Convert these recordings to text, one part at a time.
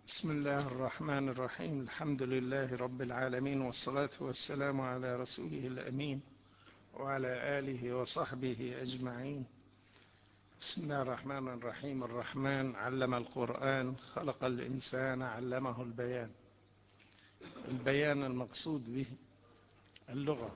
بسم الله الرحمن الرحيم. الحمد لله رب العالمين، والصلاة والسلام على رسوله الأمين وعلى آله وصحبه أجمعين. بسم الله الرحمن الرحيم. الرحمن علم القرآن، خلق الإنسان، علمه البيان. البيان المقصود به اللغة،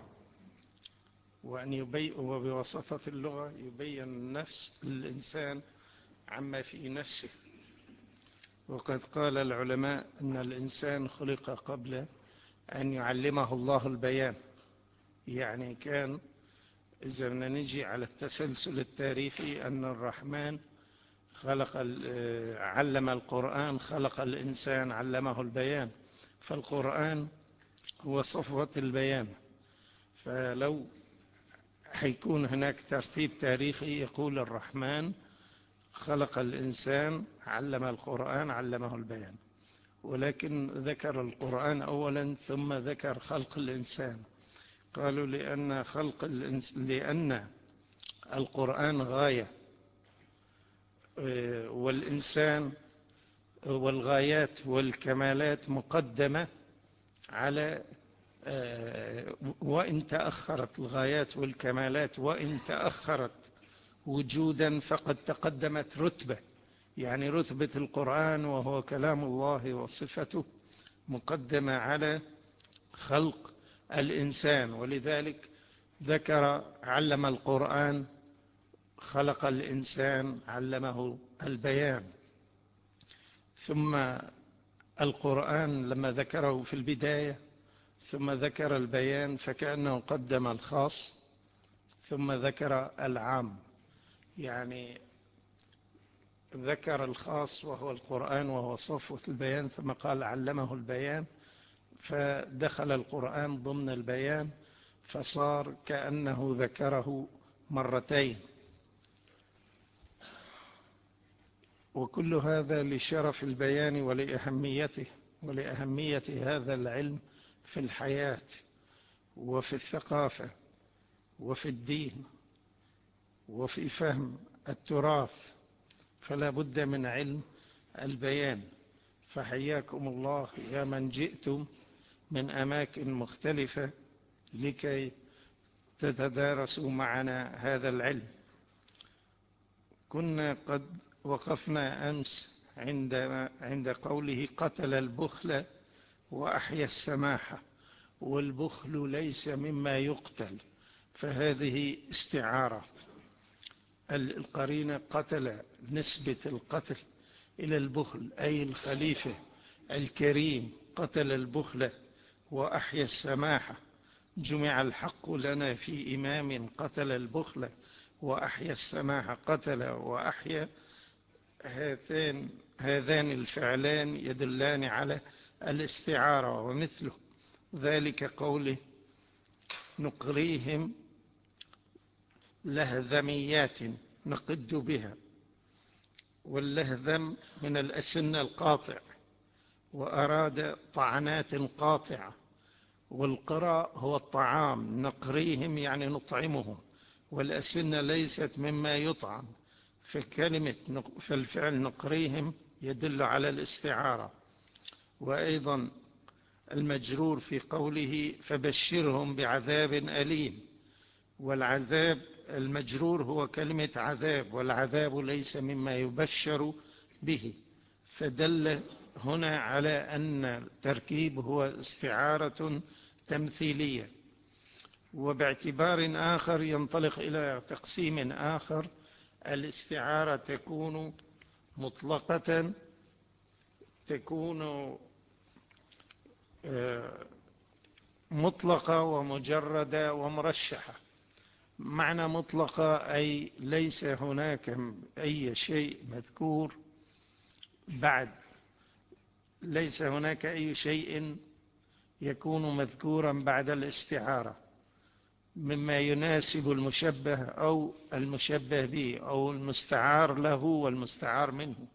وبواسطة اللغة يبين نفس الإنسان عما في نفسه. وقد قال العلماء أن الإنسان خلق قبل أن يعلمه الله البيان. يعني كان إذا نجي على التسلسل التاريخي أن الرحمن علم القرآن، خلق الإنسان، علمه البيان. فالقرآن هو صفوة البيان. فلو حيكون هناك ترتيب تاريخي يقول الرحمن خلق الإنسان، علم القرآن، علمه البيان، ولكن ذكر القرآن أولا ثم ذكر خلق الإنسان. قالوا لأن القرآن غاية، والإنسان والغايات والكمالات مقدمة على وإن تأخرت الغايات والكمالات، وإن تأخرت وجودا فقد تقدمت رتبة. يعني رتبة القرآن وهو كلام الله وصفته مقدمة على خلق الإنسان، ولذلك ذكر علم القرآن، خلق الإنسان، علمه البيان. ثم القرآن لما ذكره في البداية ثم ذكر البيان فكأنه قدم الخاص ثم ذكر العام. يعني ذكر الخاص وهو القرآن وهو صفوة البيان، ثم قال علمه البيان، فدخل القرآن ضمن البيان، فصار كأنه ذكره مرتين. وكل هذا لشرف البيان ولأهميته، ولأهمية هذا العلم في الحياة وفي الثقافة وفي الدين وفي فهم التراث، فلا بد من علم البيان. فحياكم الله يا من جئتم من أماكن مختلفة لكي تتدارسوا معنا هذا العلم. كنا قد وقفنا أمس عند قوله قتل البخل وأحيا السماحة، والبخل ليس مما يقتل، فهذه استعارة. القرينة قتل، نسبة القتل إلى البخل، أي الخليفة الكريم قتل البخل وأحيا السماحة. جمع الحق لنا في إمام قتل البخل وأحيا السماحة. قتل وأحيا، هذان الفعلان يدلان على الاستعارة. ومثله ذلك قوله نقريهم لهذميات نقد بها، واللهذم من الأسن القاطع، وأراد طعنات قاطعة. والقراء هو الطعام، نقريهم يعني نطعمهم، والأسن ليست مما يطعم. فالفعل نقريهم يدل على الاستعارة. وأيضا المجرور في قوله فبشرهم بعذاب أليم، والعذاب المجرور هو كلمة عذاب، والعذاب ليس مما يبشر به، فدل هنا على أن التركيب هو استعارة تمثيلية. وباعتبار آخر ينطلق إلى تقسيم آخر، الاستعارة تكون مطلقة، تكون مطلقة ومجردة ومرشحة. معنى مطلقة أي ليس هناك أي شيء مذكور بعد، ليس هناك أي شيء يكون مذكورا بعد الاستعارة مما يناسب المشبه أو المشبه به أو المستعار له والمستعار منه.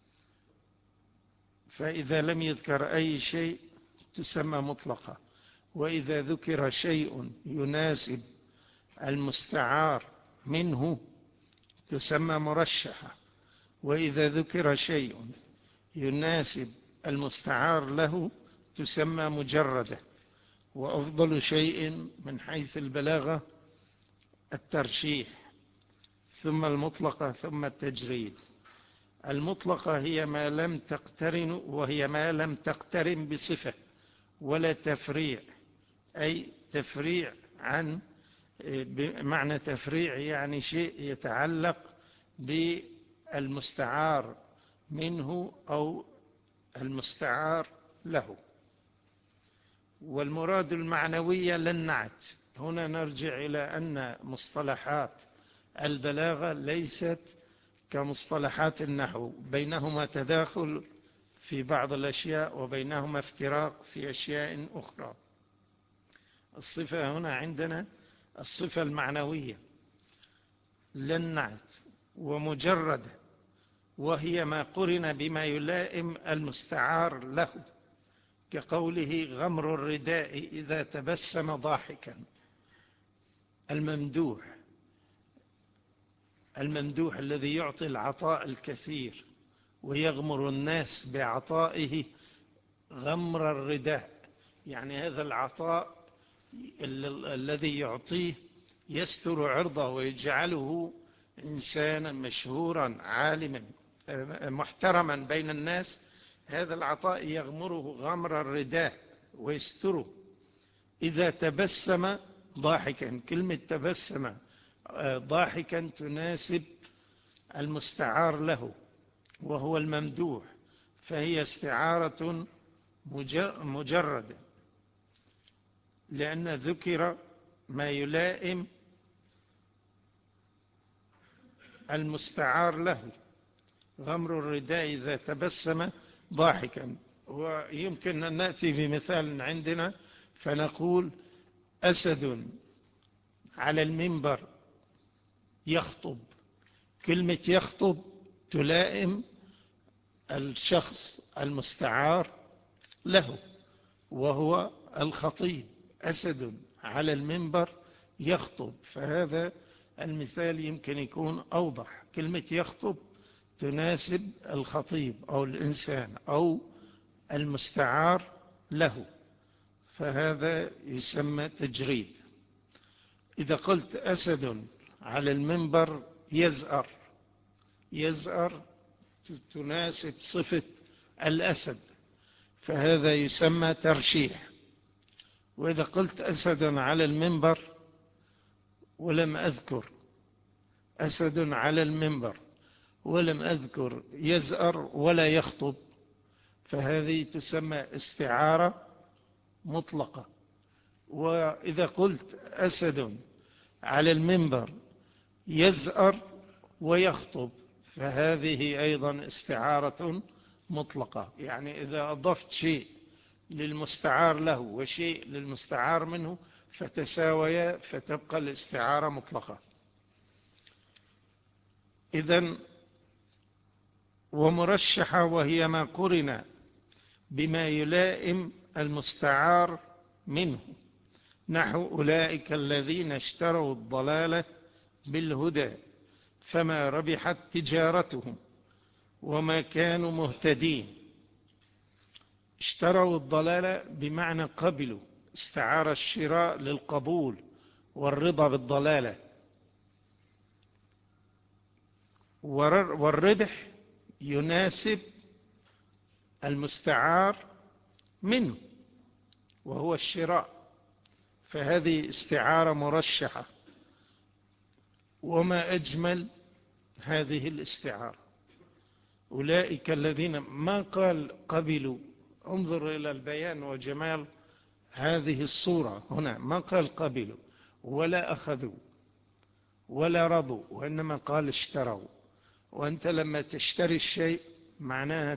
فإذا لم يذكر أي شيء تسمى مطلقة، وإذا ذكر شيء يناسب المستعار منه تسمى مرشحة، وإذا ذكر شيء يناسب المستعار له تسمى مجردة. وأفضل شيء من حيث البلاغة الترشيح، ثم المطلقة، ثم التجريد. المطلقة هي ما لم تقترن، وهي ما لم تقترن بصفة ولا تفريع، أي تفريع عن، بمعنى تفريع يعني شيء يتعلق بالمستعار منه أو المستعار له. والمراد المعنوية للنعت. هنا نرجع إلى أن مصطلحات البلاغة ليست كمصطلحات النحو، بينهما تداخل في بعض الأشياء وبينهما افتراق في أشياء أخرى. الصفة هنا عندنا الصفة المعنوية للنعت ومجردة، وهي ما قرن بما يلائم المستعار له، كقوله غمر الرداء إذا تبسم ضاحكا. الممدوح الذي يعطي العطاء الكثير ويغمر الناس بعطائه غمر الرداء، يعني هذا العطاء الذي يعطيه يستر عرضه ويجعله إنسانا مشهورا عالما محترما بين الناس. هذا العطاء يغمره غمر الرداء ويستره. إذا تبسم ضاحكا، كلمة تبسم ضاحكا تناسب المستعار له وهو الممدوح، فهي استعارة مجردة، لأن ذكر ما يلائم المستعار له. غمر الرداء إذا تبسم ضاحكا. ويمكن أن نأتي بمثال عندنا فنقول أسد على المنبر يخطب. كلمة يخطب تلائم الشخص المستعار له وهو الخطيب. أسد على المنبر يخطب، فهذا المثال يمكن يكون أوضح. كلمة يخطب تناسب الخطيب أو الإنسان أو المستعار له، فهذا يسمى تجريد. إذا قلت أسد على المنبر يزأر، يزأر تناسب صفة الأسد، فهذا يسمى ترشيح. وإذا قلت أسد على المنبر ولم أذكر أسد على المنبر ولم أذكر يزأر ولا يخطب، فهذه تسمى استعارة مطلقة. وإذا قلت أسد على المنبر يزأر ويخطب، فهذه أيضا استعارة مطلقة. يعني إذا أضفت شيء للمستعار له وشيء للمستعار منه فتساويا، فتبقى الاستعارة مطلقة. إذن ومرشحة وهي ما قرن بما يلائم المستعار منه، نحو أولئك الذين اشتروا الضلالة بالهدى فما ربحت تجارتهم وما كانوا مهتدين. اشتروا الضلالة بمعنى قبلوا، استعار الشراء للقبول والرضا بالضلالة، والربح يناسب المستعار منه وهو الشراء، فهذه استعارة مرشحة. وما أجمل هذه الاستعارة. أولئك الذين ما قال قبلوا، انظر إلى البيان وجمال هذه الصورة هنا، ما قال قبلوا ولا أخذوا ولا رضوا، وإنما قال اشتروا. وأنت لما تشتري الشيء معناها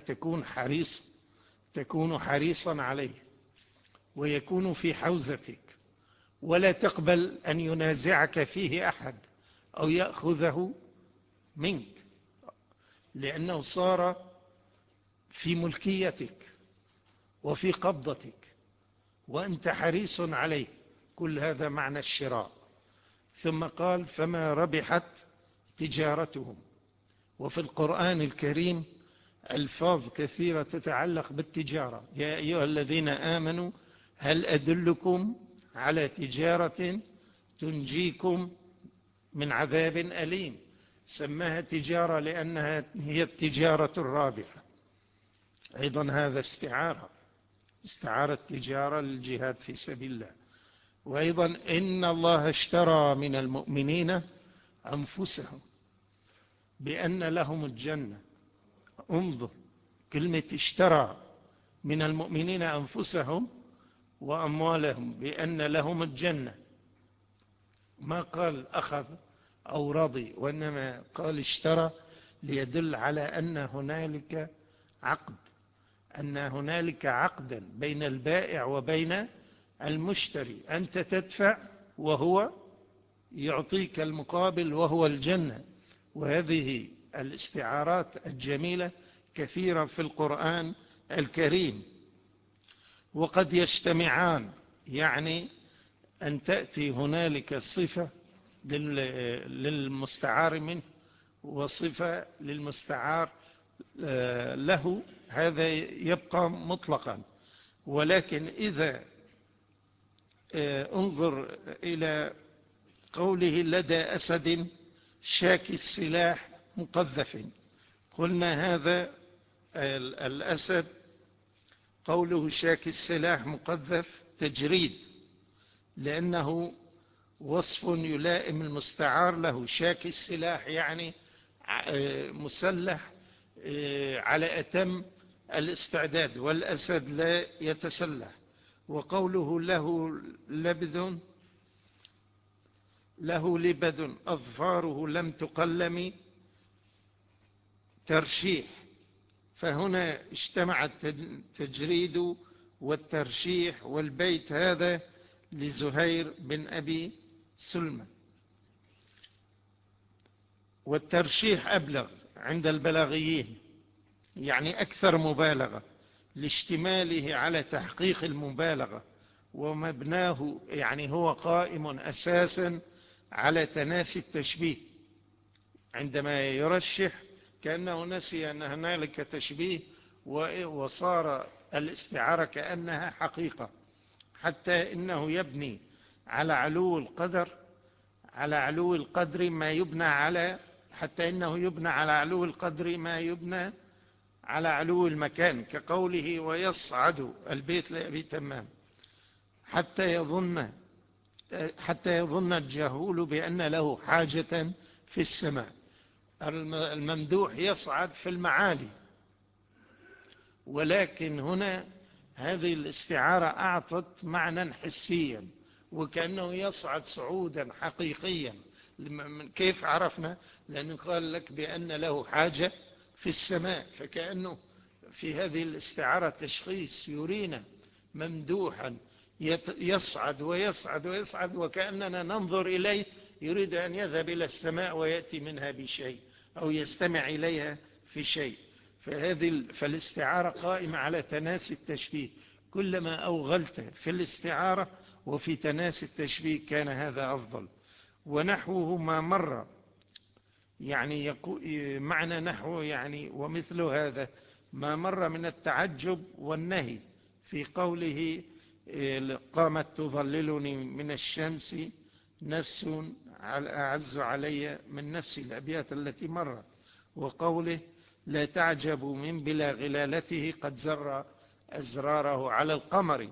تكون حريصا عليه ويكون في حوزتك، ولا تقبل أن ينازعك فيه أحد أو يأخذه منك، لأنه صار في ملكيتك وفي قبضتك وأنت حريص عليه. كل هذا معنى الشراء. ثم قال فما ربحت تجارتهم. وفي القرآن الكريم ألفاظ كثيرة تتعلق بالتجارة. يا أيها الذين آمنوا هل أدلكم على تجارة تنجيكم من عذاب أليم. سماها تجارة لأنها هي التجارة الرابحة. أيضا هذا استعارة تجارة للجهاد في سبيل الله. وأيضا إن الله اشترى من المؤمنين أنفسهم بأن لهم الجنة. انظر، كلمة اشترى من المؤمنين أنفسهم وأموالهم بأن لهم الجنة، ما قال أخذ أو رضي، وإنما قال اشترى، ليدل على أن هنالك عقد، أن هنالك عقدا بين البائع وبين المشتري. أنت تدفع وهو يعطيك المقابل وهو الجنة. وهذه الاستعارات الجميلة كثيرة في القرآن الكريم، وقد يجتمعان، يعني أن تأتي هنالك صفة للمستعار منه وصفة للمستعار له، هذا يبقى مطلقا. ولكن إذا انظر إلى قوله لدى أسد شاك السلاح مقذف، قلنا هذا الأسد قوله شاك السلاح مقذف تجريد، لأنه وصف يلائم المستعار له. شاك السلاح يعني مسلح على أتم الاستعداد، والأسد لا يتسلح. وقوله له لبد أظفاره لم تقلم ترشيح. فهنا اجتمع التجريد والترشيح. والبيت هذا لزهير بن أبي سلمى. والترشيح أبلغ عند البلاغيين، يعني أكثر مبالغة، لاشتماله على تحقيق المبالغة، ومبناه يعني هو قائم أساسا على تناسي التشبيه. عندما يرشح كأنه نسي أن هنالك تشبيه، وصار الاستعارة كأنها حقيقة، حتى إنه يبني على علو القدر ما يبنى على، حتى إنه يبنى على علو القدر ما يبنى على علو المكان، كقوله ويصعد البيت لأبي تمام حتى يظن الجهول بأن له حاجة في السماء. الممدوح يصعد في المعالي، ولكن هنا هذه الاستعارة أعطت معنى حسيا، وكأنه يصعد صعودا حقيقيا. كيف عرفنا؟ لأنه قال لك بأن له حاجة في السماء، فكأنه في هذه الاستعارة تشخيص يرينا ممدوحا يصعد ويصعد ويصعد، وكأننا ننظر إليه يريد أن يذهب إلى السماء ويأتي منها بشيء أو يستمع إليها في شيء. فالاستعارة قائمة على تناسي التشبيه. كلما أوغلت في الاستعارة وفي تناسي التشبيه كان هذا أفضل. ونحوه ما مر، يعني معنى نحو يعني ومثل هذا ما مر من التعجب والنهي في قوله قامت تظللني من الشمس نفس أعز علي من نفسي، الأبيات التي مرت. وقوله لا تعجبوا من بلا غلالته قد زر أزراره على القمر.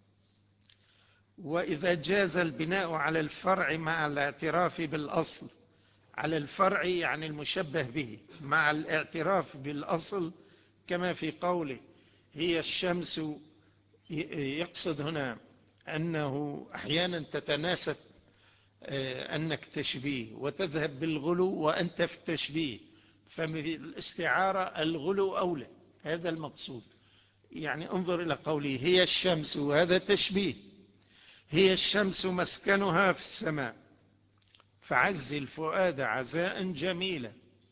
وإذا جاز البناء على الفرع مع الاعتراف بالأصل، على الفرع يعني المشبه به مع الاعتراف بالأصل، كما في قوله هي الشمس، يقصد هنا أنه أحيانا تتناسب أنك تشبيه وتذهب بالغلو وأنت في التشبيه، ففي الاستعارة الغلو أولى، هذا المقصود. يعني انظر إلى قوله هي الشمس، وهذا تشبيه. هي الشمس مسكنها في السماء فعز الفؤاد عزاء جميلا،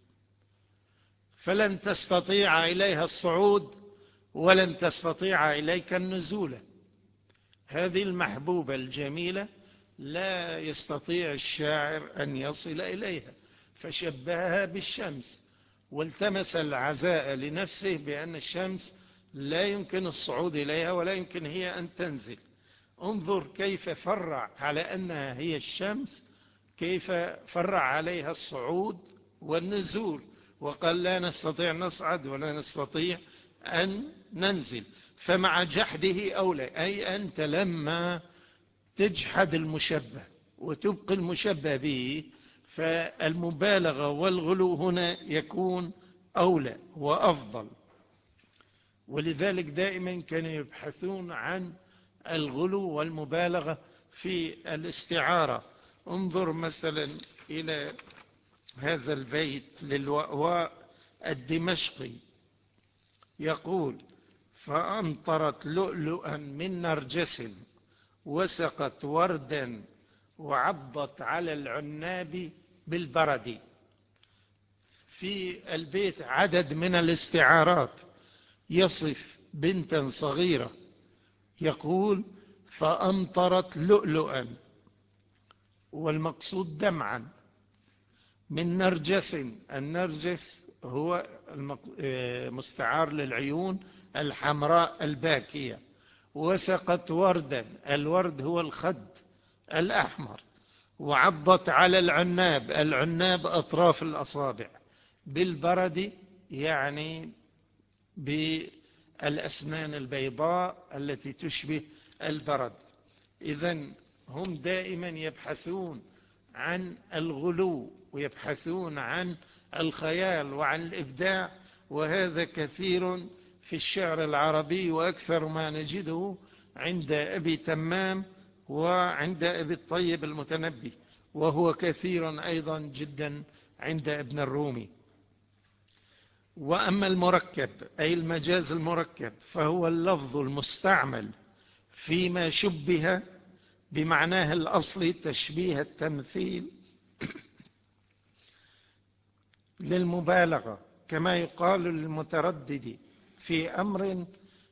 فلن تستطيع إليها الصعود ولن تستطيع إليك النزول. هذه المحبوبة الجميلة لا يستطيع الشاعر أن يصل إليها، فشبهها بالشمس. والتمس العزاء لنفسه بأن الشمس لا يمكن الصعود إليها ولا يمكن هي أن تنزل. انظر كيف فرع على أنها هي الشمس، كيف فرع عليها الصعود والنزول، وقال لا نستطيع نصعد ولا نستطيع أن ننزل. فمع جحده أولى، أي أنت لما تجحد المشبه وتبقي المشبه به، فالمبالغة والغلو هنا يكون أولى وأفضل. ولذلك دائما كانوا يبحثون عن الغلو والمبالغة في الاستعارة. انظر مثلا إلى هذا البيت للوأواء الدمشقي، يقول: فأمطرت لؤلؤا من نرجس وسقت وردا وعضت على العناب بالبرد. في البيت عدد من الاستعارات، يصف بنتا صغيرة يقول: فأمطرت لؤلؤا، والمقصود دمعا، من نرجس. النرجس هو مستعار للعيون الحمراء الباكية. وسقت وردا، الورد هو الخد الأحمر. وعضت على العناب، العناب أطراف الأصابع، بالبرد يعني بالأسنان البيضاء التي تشبه البرد. إذن هم دائما يبحثون عن الغلو ويبحثون عن الخيال وعن الإبداع، وهذا كثير في الشعر العربي، وأكثر ما نجده عند أبي تمام وعند أبي الطيب المتنبي، وهو كثير أيضا جدا عند ابن الرومي. وأما المركب أي المجاز المركب، فهو اللفظ المستعمل فيما شبه بمعناه الأصلي تشبيه التمثيل للمبالغة، كما يقال للمتردد في أمر: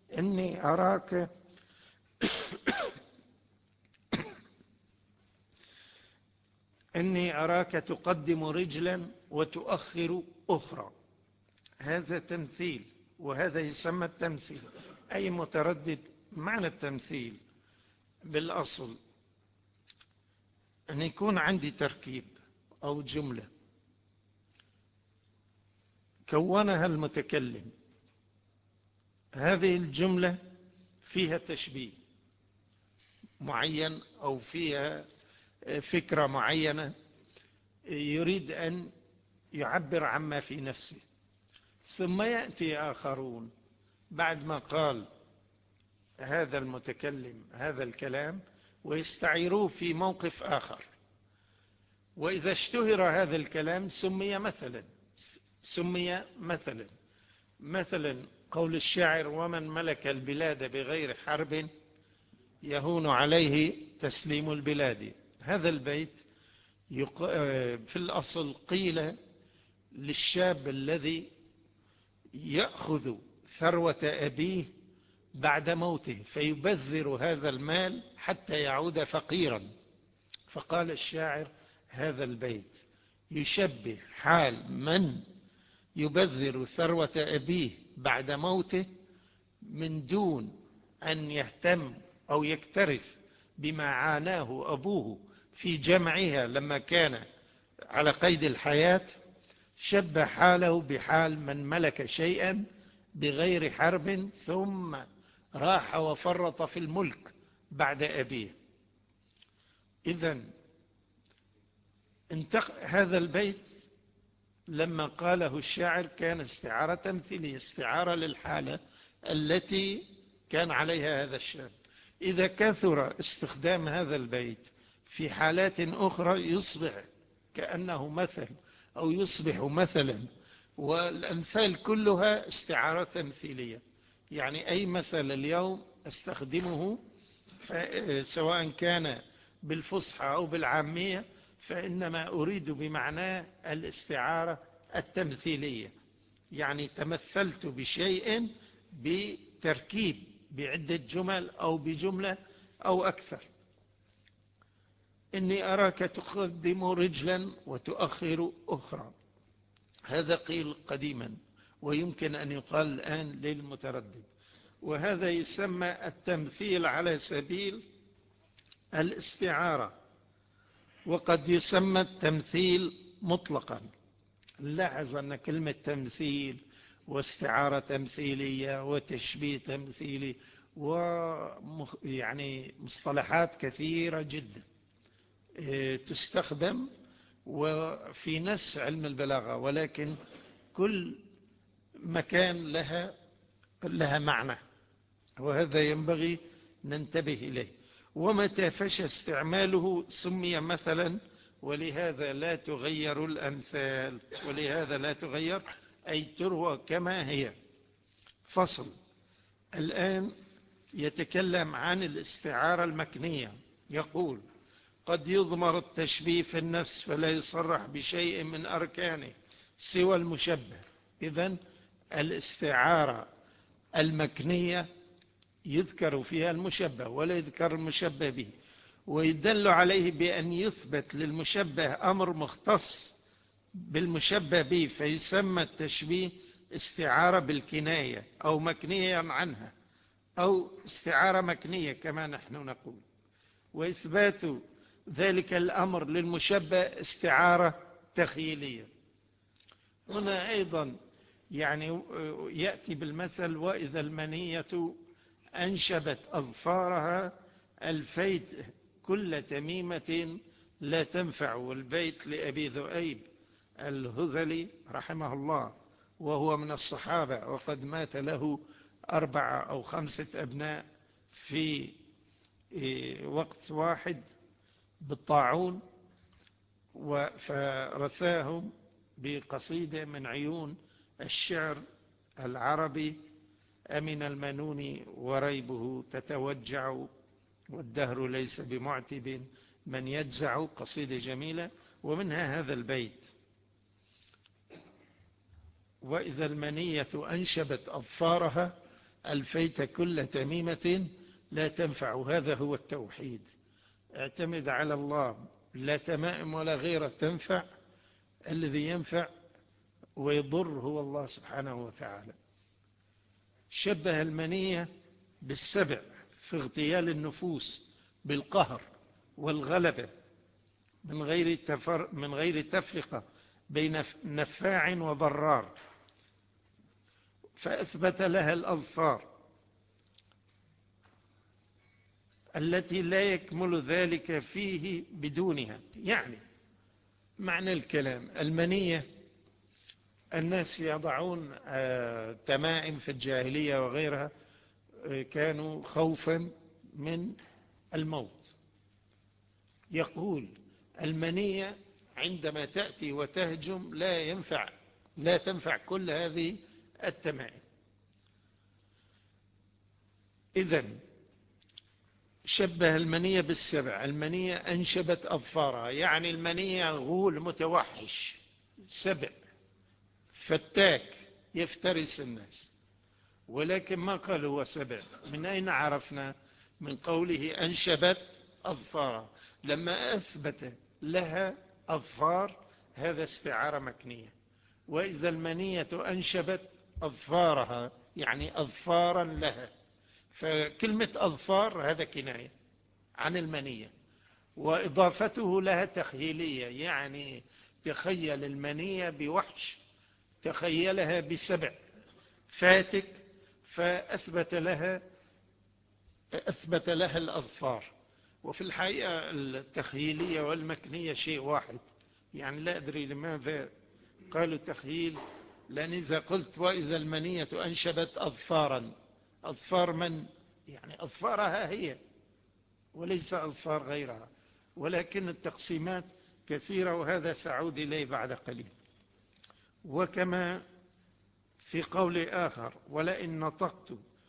إني أراك تقدم رجلا وتؤخر أخرى. هذا تمثيل، وهذا يسمى التمثيل. أي متردد. معنى التمثيل بالأصل أن يكون عندي تركيب أو جملة كونها المتكلم، هذه الجملة فيها تشبيه معين أو فيها فكرة معينة يريد أن يعبر عما في نفسه، ثم يأتي آخرون بعد ما قال هذا المتكلم هذا الكلام ويستعيروه في موقف آخر. وإذا اشتهر هذا الكلام سمي مثلا قول الشاعر: ومن ملك البلاد بغير حرب يهون عليه تسليم البلاد. هذا البيت في الأصل قيل للشاب الذي يأخذ ثروة أبيه بعد موته فيبذر هذا المال حتى يعود فقيرا. فقال الشاعر: هذا البيت يشبه حال من يبذر ثروة أبيه بعد موته من دون أن يهتم أو يكترث بما عاناه أبوه في جمعها لما كان على قيد الحياة. شبه حاله بحال من ملك شيئا بغير حرب ثم راح وفرط في الملك بعد أبيه. إذن هذا البيت لما قاله الشاعر كان استعارة تمثيلية، استعارة للحالة التي كان عليها هذا الشاب. إذا كثر استخدام هذا البيت في حالات أخرى يصبح كأنه مثل أو يصبح مثلا، والأمثال كلها استعارة تمثيلية. يعني أي مثل اليوم أستخدمه سواء كان بالفصحى أو بالعامية فإنما أريد بمعناه الاستعارة التمثيلية، يعني تمثلت بشيء بتركيب بعدة جمل أو بجملة أو أكثر. إني أراك تقدم رجلا وتؤخر أخرى. هذا قيل قديما، ويمكن أن يقال الآن للمتردد. وهذا يسمى التمثيل على سبيل الاستعارة، وقد يسمى التمثيل مطلقا. لاحظ أن كلمة تمثيل واستعارة تمثيلية وتشبيه تمثيلي يعني مصطلحات كثيرة جدا تستخدم وفي نفس علم البلاغة، ولكن كل مكان لها معنى، وهذا ينبغي ننتبه إليه. ومتى فشى استعماله سمي مثلا، ولهذا لا تغير الأمثال، ولهذا لا تغير أي تروى كما هي. فصل. الآن يتكلم عن الاستعارة المكنية. يقول: قد يضمر التشبيه في النفس فلا يصرح بشيء من أركانه سوى المشبه. إذن الاستعارة المكنية يذكر فيها المشبه ولا يذكر المشبه به، ويدل عليه بأن يثبت للمشبه أمر مختص بالمشبه به، فيسمى التشبيه استعارة بالكناية أو مكنية عنها، أو استعارة مكنية كما نحن نقول. وإثبات ذلك الأمر للمشبه استعارة تخيلية. هنا أيضا يعني يأتي بالمثل: وإذا المنية أنشبت أظفارها الفيت كل تميمة لا تنفع. والبيت لأبي ذؤيب الهذلي رحمه الله، وهو من الصحابة، وقد مات له 4 أو 5 أبناء في وقت واحد بالطاعون، فرثاهم بقصيدة من عيون الشعر العربي: أمن المنون وريبه تتوجع والدهر ليس بمعتب من يجزع. قصيدة جميلة، ومنها هذا البيت: وإذا المنية أنشبت أظفارها ألفيت كل تميمة لا تنفع. هذا هو التوحيد. اعتمد على الله، لا تمائم ولا غيره تنفع، الذي ينفع ويضر هو الله سبحانه وتعالى. شبه المنية بالسبع في اغتيال النفوس بالقهر والغلبة من غير تفرقة بين نفاع وضرار، فأثبت لها الأظفار التي لا يكمل ذلك فيه بدونها. يعني معنى الكلام: المنية الناس يضعون تمائم في الجاهلية وغيرها، كانوا خوفا من الموت. يقول: المنية عندما تأتي وتهجم لا تنفع كل هذه التمائم. إذن شبه المنية بالسبع. المنية أنشبت أظفارها، يعني المنية غول متوحش، سبع فتاك يفترس الناس، ولكن ما قال هو سبع. من أين عرفنا؟ من قوله أنشبت أظفارها. لما أثبت لها أظفار هذا استعارة مكنية. وإذا المنية أنشبت أظفارها يعني أظفارا لها، فكلمة أظفار هذا كناية عن المنية، وإضافته لها تخيلية، يعني تخيل المنية بوحش، تخيلها بسبع فاتك، فأثبت لها الأظفار. وفي الحقيقة التخيلية والمكنية شيء واحد، يعني لا أدري لماذا قالوا تخيل، لأن إذا قلت وإذا المنية أنشبت أظفارا، أظفار من؟ يعني أظفارها هي وليس أظفار غيرها، ولكن التقسيمات كثيرة، وهذا سأعود إليه بعد قليل. وكما في قول آخر: ولئن نطقت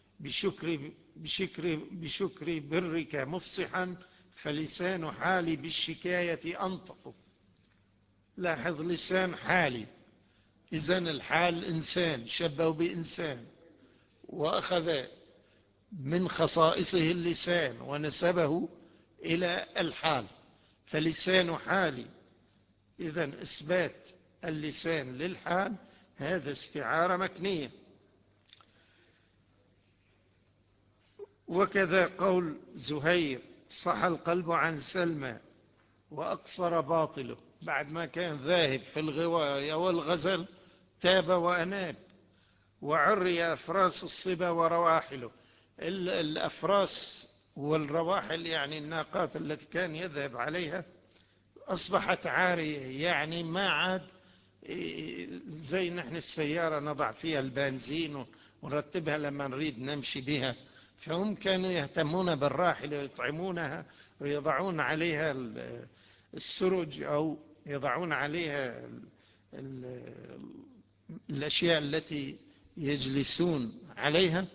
بشكر برك مفصحا فلسان حالي بالشكاية أنطق. لاحظ: لسان حالي، إذن الحال إنسان، شبه بإنسان، وأخذ من خصائصه اللسان ونسبه إلى الحال، فلسان حالي. إذن إثبات اللسان للحال هذا استعارة مكنية. وكذا قول زهير: صح القلب عن سلمى وأقصر باطله. بعد ما كان ذاهب في الغواية والغزل تاب وأناب. وعري أفراس الصبا ورواحله. الأفراس والرواحل يعني الناقات التي كان يذهب عليها أصبحت عارية، يعني ما عاد زي نحن السيارة نضع فيها البنزين ونرتبها لما نريد نمشي بها. فهم كانوا يهتمون بالراحل ويطعمونها ويضعون عليها السرج أو يضعون عليها الأشياء التي يجلسون عليها،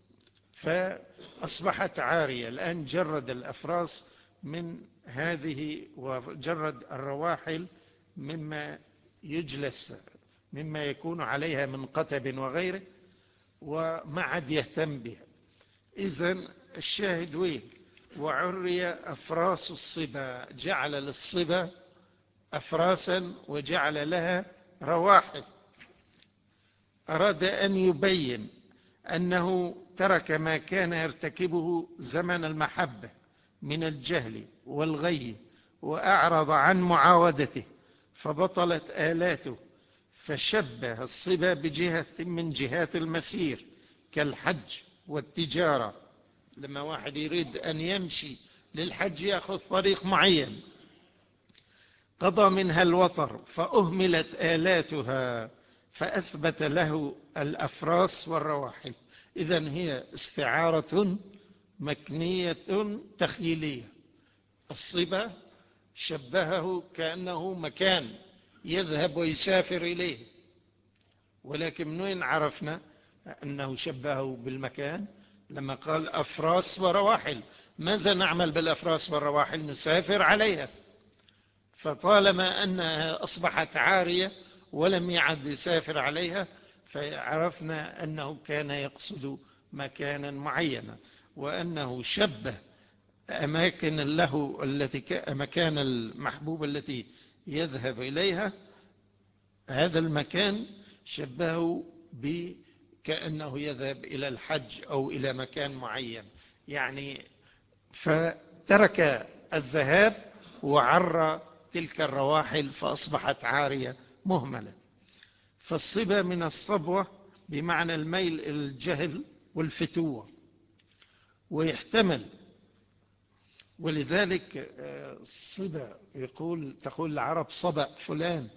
فأصبحت عارية. الآن جرد الأفراس من هذه وجرد الرواحل مما يجلس، مما يكون عليها من قتب وغيره، وما عاد يهتم بها. إذن الشاهد وين؟ وعري أفراس الصبا، جعل للصبا أفراسا وجعل لها رواحل. أراد أن يبين أنه ترك ما كان يرتكبه زمن المحبة من الجهل والغي وأعرض عن معاودته فبطلت آلاته، فشبه الصبا بجهة من جهات المسير كالحج والتجارة. لما واحد يريد أن يمشي للحج يأخذ طريق معين قضى منها الوطر فأهملت آلاتها فأثبت له الأفراس والرواحل. إذن هي استعارة مكنية تخيلية. الصبا شبهه كأنه مكان يذهب ويسافر إليه، ولكن من وين عرفنا أنه شبهه بالمكان؟ لما قال أفراس ورواحل. ماذا نعمل بالأفراس والرواحل؟ نسافر عليها. فطالما أنها أصبحت عارية ولم يعد يسافر عليها فعرفنا أنه كان يقصد مكانا معينا، وأنه شبه أماكن له مكان المحبوب التي يذهب إليها، هذا المكان شبهه كأنه يذهب إلى الحج أو إلى مكان معين يعني. فترك الذهاب وعر تلك الرواحل فأصبحت عارية مهملة. فالصبا من الصبوة بمعنى الميل إلى الجهل والفتوة، ويحتمل. ولذلك الصبا تقول العرب صبأ فلان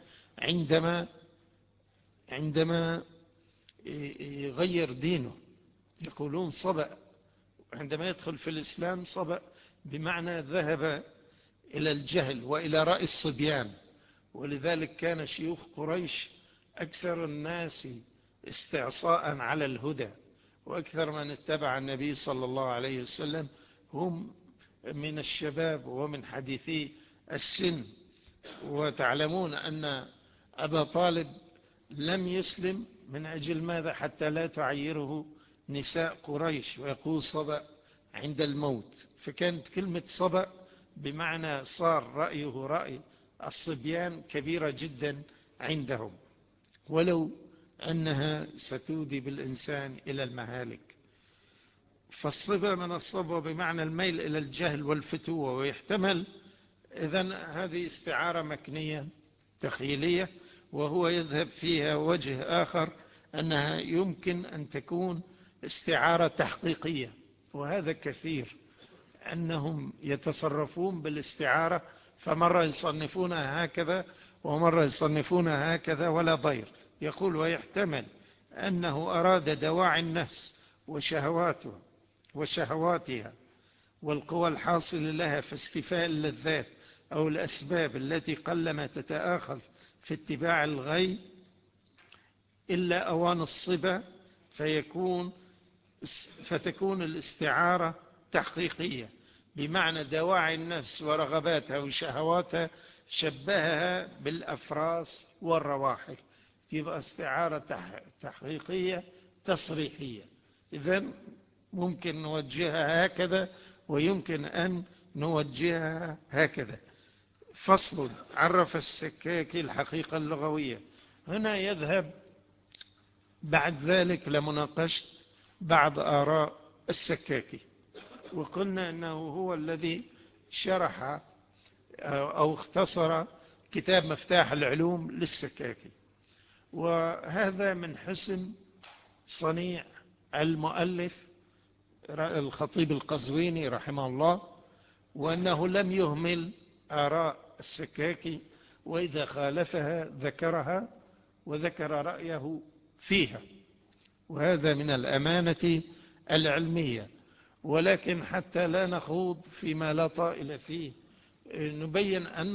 عندما يغير دينه، يقولون صبأ. عندما يدخل في الإسلام صبأ بمعنى ذهب إلى الجهل وإلى رأي الصبيان. ولذلك كان شيوخ قريش أكثر الناس استعصاء على الهدى، وأكثر من اتبع النبي صلى الله عليه وسلم هم من الشباب ومن حديثي السن. وتعلمون أن أبا طالب لم يسلم من أجل ماذا؟ حتى لا تعيره نساء قريش ويقول صبأ عند الموت. فكانت كلمة صبأ بمعنى صار رأيه رأي الصبيان كبيرة جدا عندهم، ولو أنها ستودي بالإنسان إلى المهالك. فالصبا من الصبوة بمعنى الميل إلى الجهل والفتوة، ويحتمل. إذن هذه استعارة مكنية تخيلية، وهو يذهب فيها وجه آخر أنها يمكن أن تكون استعارة تحقيقية. وهذا كثير أنهم يتصرفون بالاستعارة، فمرة يصنفونها هكذا ومرة يصنفونها هكذا ولا ضير. يقول ويحتمل أنه أراد دواعي النفس وشهواتها والقوى الحاصلة لها في استيفاء اللذات أو الأسباب التي قلما تتآخذ في اتباع الغي إلا أوان الصبا، فتكون الاستعارة تحقيقية بمعنى دواعي النفس ورغباتها وشهواتها شبهها بالأفراس والرواحل، تبقى استعارة تحقيقية تصريحية. إذن ممكن نوجهها هكذا ويمكن أن نوجهها هكذا. فصل: عرف السكاكي الحقيقة اللغوية هنا يذهب بعد ذلك لمناقشة بعض آراء السكاكي، وقلنا أنه هو الذي شرح أو اختصر كتاب مفتاح العلوم للسكاكي، وهذا من حسن صنيع المؤلف الخطيب القزويني رحمه الله، وأنه لم يهمل آراء السكاكي، وإذا خالفها ذكرها وذكر رأيه فيها، وهذا من الأمانة العلمية. ولكن حتى لا نخوض فيما لا طائل فيه، نبين أن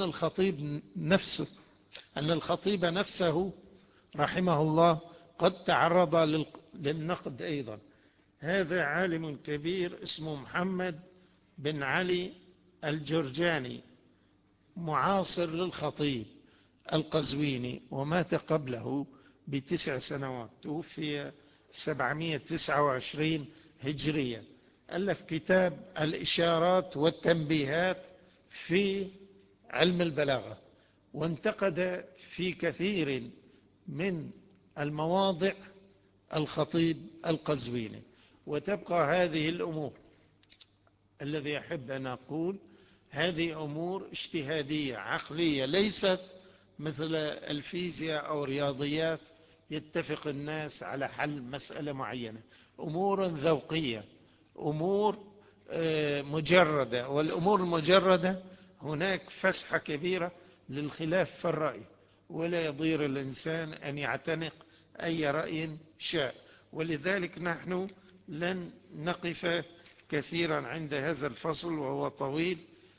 الخطيب نفسه رحمه الله قد تعرض للنقد أيضا. هذا عالم كبير اسمه محمد بن علي الجرجاني، معاصر للخطيب القزويني، ومات قبله ب9 سنوات، توفي 729 هجرية. ألف كتاب الإشارات والتنبيهات في علم البلاغة، وانتقد في كثير من المواضع الخطيب القزويني. وتبقى هذه الأمور، الذي أحب أن أقول هذه أمور اجتهادية عقلية، ليست مثل الفيزياء أو رياضيات يتفق الناس على حل مسألة معينة. أمور ذوقية، أمور مجردة، والأمور المجردة هناك فسحة كبيرة للخلاف في الرأي، ولا يضير الإنسان أن يعتنق أي رأي شاء. ولذلك نحن لن نقف كثيرا عند هذا الفصل وهو طويل.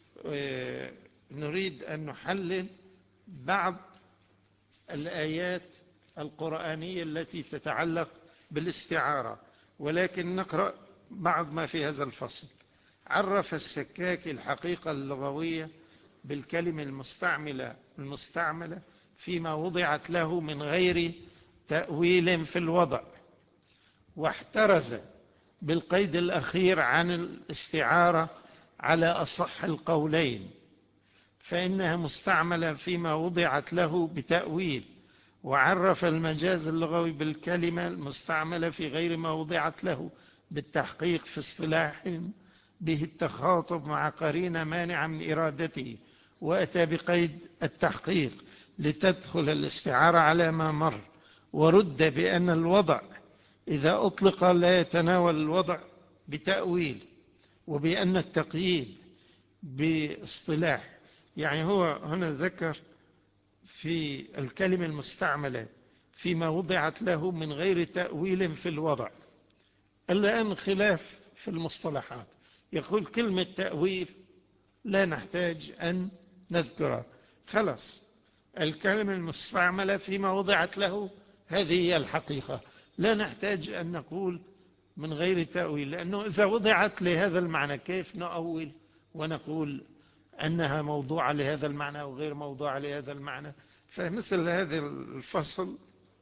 نريد أن نحلل بعض الآيات القرآنية التي تتعلق بالاستعارة، ولكن نقرأ بعض ما في هذا الفصل. عرف السكاكي الحقيقة اللغوية بالكلمة المستعملة فيما وضعت له من غير تأويل في الوضع، واحترز بالقيد الأخير عن الاستعارة على أصح القولين، فإنها مستعملة فيما وضعت له بتأويل. وعرف المجاز اللغوي بالكلمة المستعملة في غير ما وضعت له بالتحقيق في اصطلاح به التخاطب مع قرينة مانعة من إرادته، وأتى بقيد التحقيق لتدخل الاستعارة على ما مر، ورد بأن الوضع إذا أطلق لا يتناول الوضع بتأويل، وبأن التقييد باصطلاح. يعني هو هنا ذكر في الكلمة المستعملة فيما وضعت له من غير تأويل في الوضع. الآن خلاف في المصطلحات، يقول كلمة تأويل لا نحتاج أن نذكرها، خلاص الكلمة المستعملة فيما وضعت له هذه هي الحقيقة، لا نحتاج أن نقول من غير تأويل، لأنه إذا وضعت لهذا المعنى كيف نؤول ونقول أنها موضوعة لهذا المعنى وغير موضوعة لهذا المعنى؟ فمثل هذا الفصل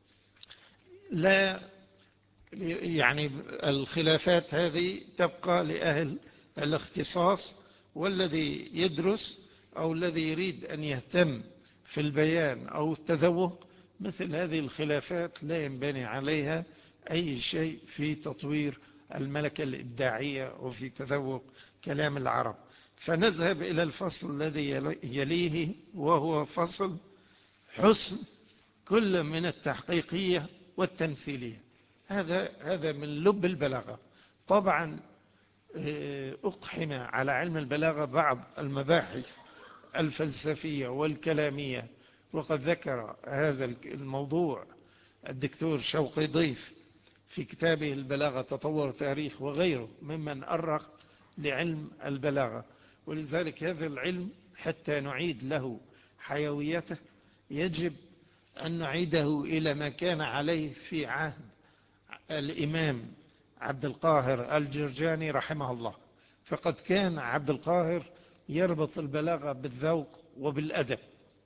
لا يعني الخلافات هذه تبقى لأهل الاختصاص، والذي يدرس أو الذي يريد أن يهتم في البيان أو التذوق مثل هذه الخلافات لا ينبني عليها أي شيء في تطوير الملكة الإبداعية وفي تذوق كلام العرب. فنذهب إلى الفصل الذي يليه، وهو فصل حسن كل من التحقيقية والتمثيلية. هذا من لب البلاغة. طبعا أقحم على علم البلاغة بعض المباحث الفلسفية والكلامية، وقد ذكر هذا الموضوع الدكتور شوقي ضيف في كتابه البلاغة تطور تاريخ، وغيره ممن أرخ لعلم البلاغة. ولذلك هذا العلم حتى نعيد له حيويته يجب أن نعيده إلى ما كان عليه في عهد الإمام عبد القاهر الجرجاني رحمه الله. فقد كان عبد القاهر يربط البلاغة بالذوق وبالأدب،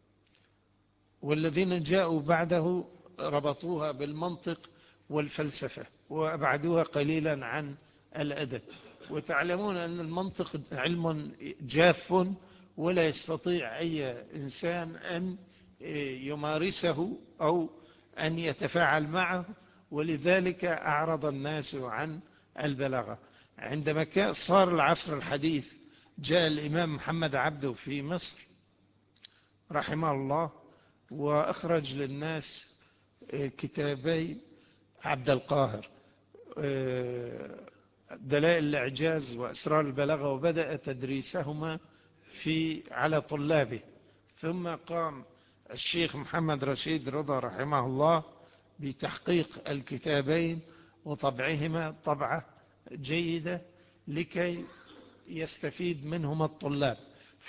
والذين جاءوا بعده ربطوها بالمنطق والفلسفة وأبعدوها قليلا عن الأدب. وتعلمون أن المنطق علم جاف ولا يستطيع أي إنسان أن يمارسه أو أن يتفاعل معه، ولذلك أعرض الناس عن البلاغة. عندما صار العصر الحديث جاء الإمام محمد عبده في مصر رحمه الله، وأخرج للناس كتابي عبد القاهر، دلائل الإعجاز وأسرار البلاغة، وبدأ تدريسهما على طلابه. ثم قام الشيخ محمد رشيد رضا رحمه الله بتحقيق الكتابين وطبعهما طبعة جيدة لكي يستفيد منهما الطلاب.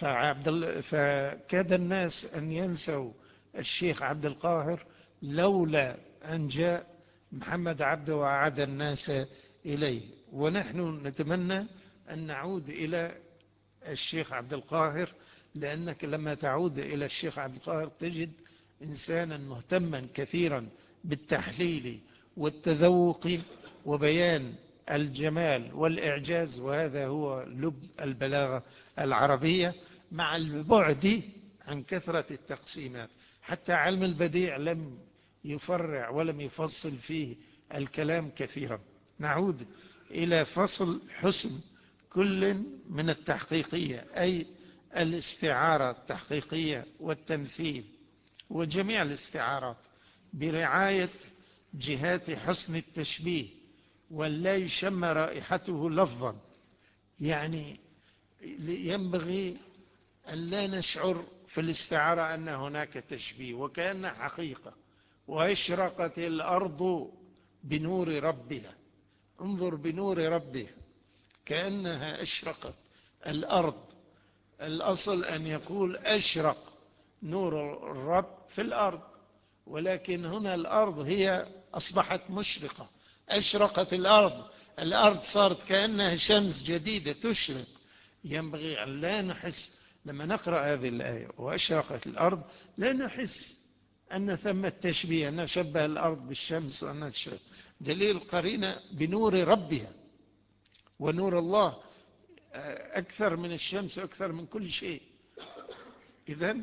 فكاد الناس أن ينسوا الشيخ عبد القاهر لولا أن جاء محمد عبده وأعاد الناس إليه. ونحن نتمنى أن نعود إلى الشيخ عبد القاهر، لأنك لما تعود إلى الشيخ عبد القاهر تجد إنسانا مهتما كثيرا بالتحليل والتذوق وبيان الجمال والإعجاز، وهذا هو لب البلاغة العربية، مع البعد عن كثرة التقسيمات. حتى علم البديع لم يفرع ولم يفصل فيه الكلام كثيرا. نعود إلى فصل حسن كل من التحقيقية، أي الاستعارة التحقيقية والتمثيل وجميع الاستعارات، برعاية جهات حسن التشبيه، ولا يشم رائحته لفظا. يعني ينبغي أن لا نشعر في الاستعارة أن هناك تشبيه وكأن حقيقة. واشرقت الأرض بنور ربها، انظر بنور ربها كأنها أشرقت الأرض. الأصل أن يقول أشرق نور الرب في الأرض، ولكن هنا الأرض هي أصبحت مشرقة. أشرقت الأرض صارت كأنها شمس جديدة تشرق. ينبغي أن لا نحس لما نقرأ هذه الآية وأشرقت الأرض لا نحس أن ثم تشبيه، أن شبه الأرض بالشمس وأنها تشرق. دليل قرينة بنور ربها، ونور الله أكثر من الشمس أكثر من كل شيء. إذن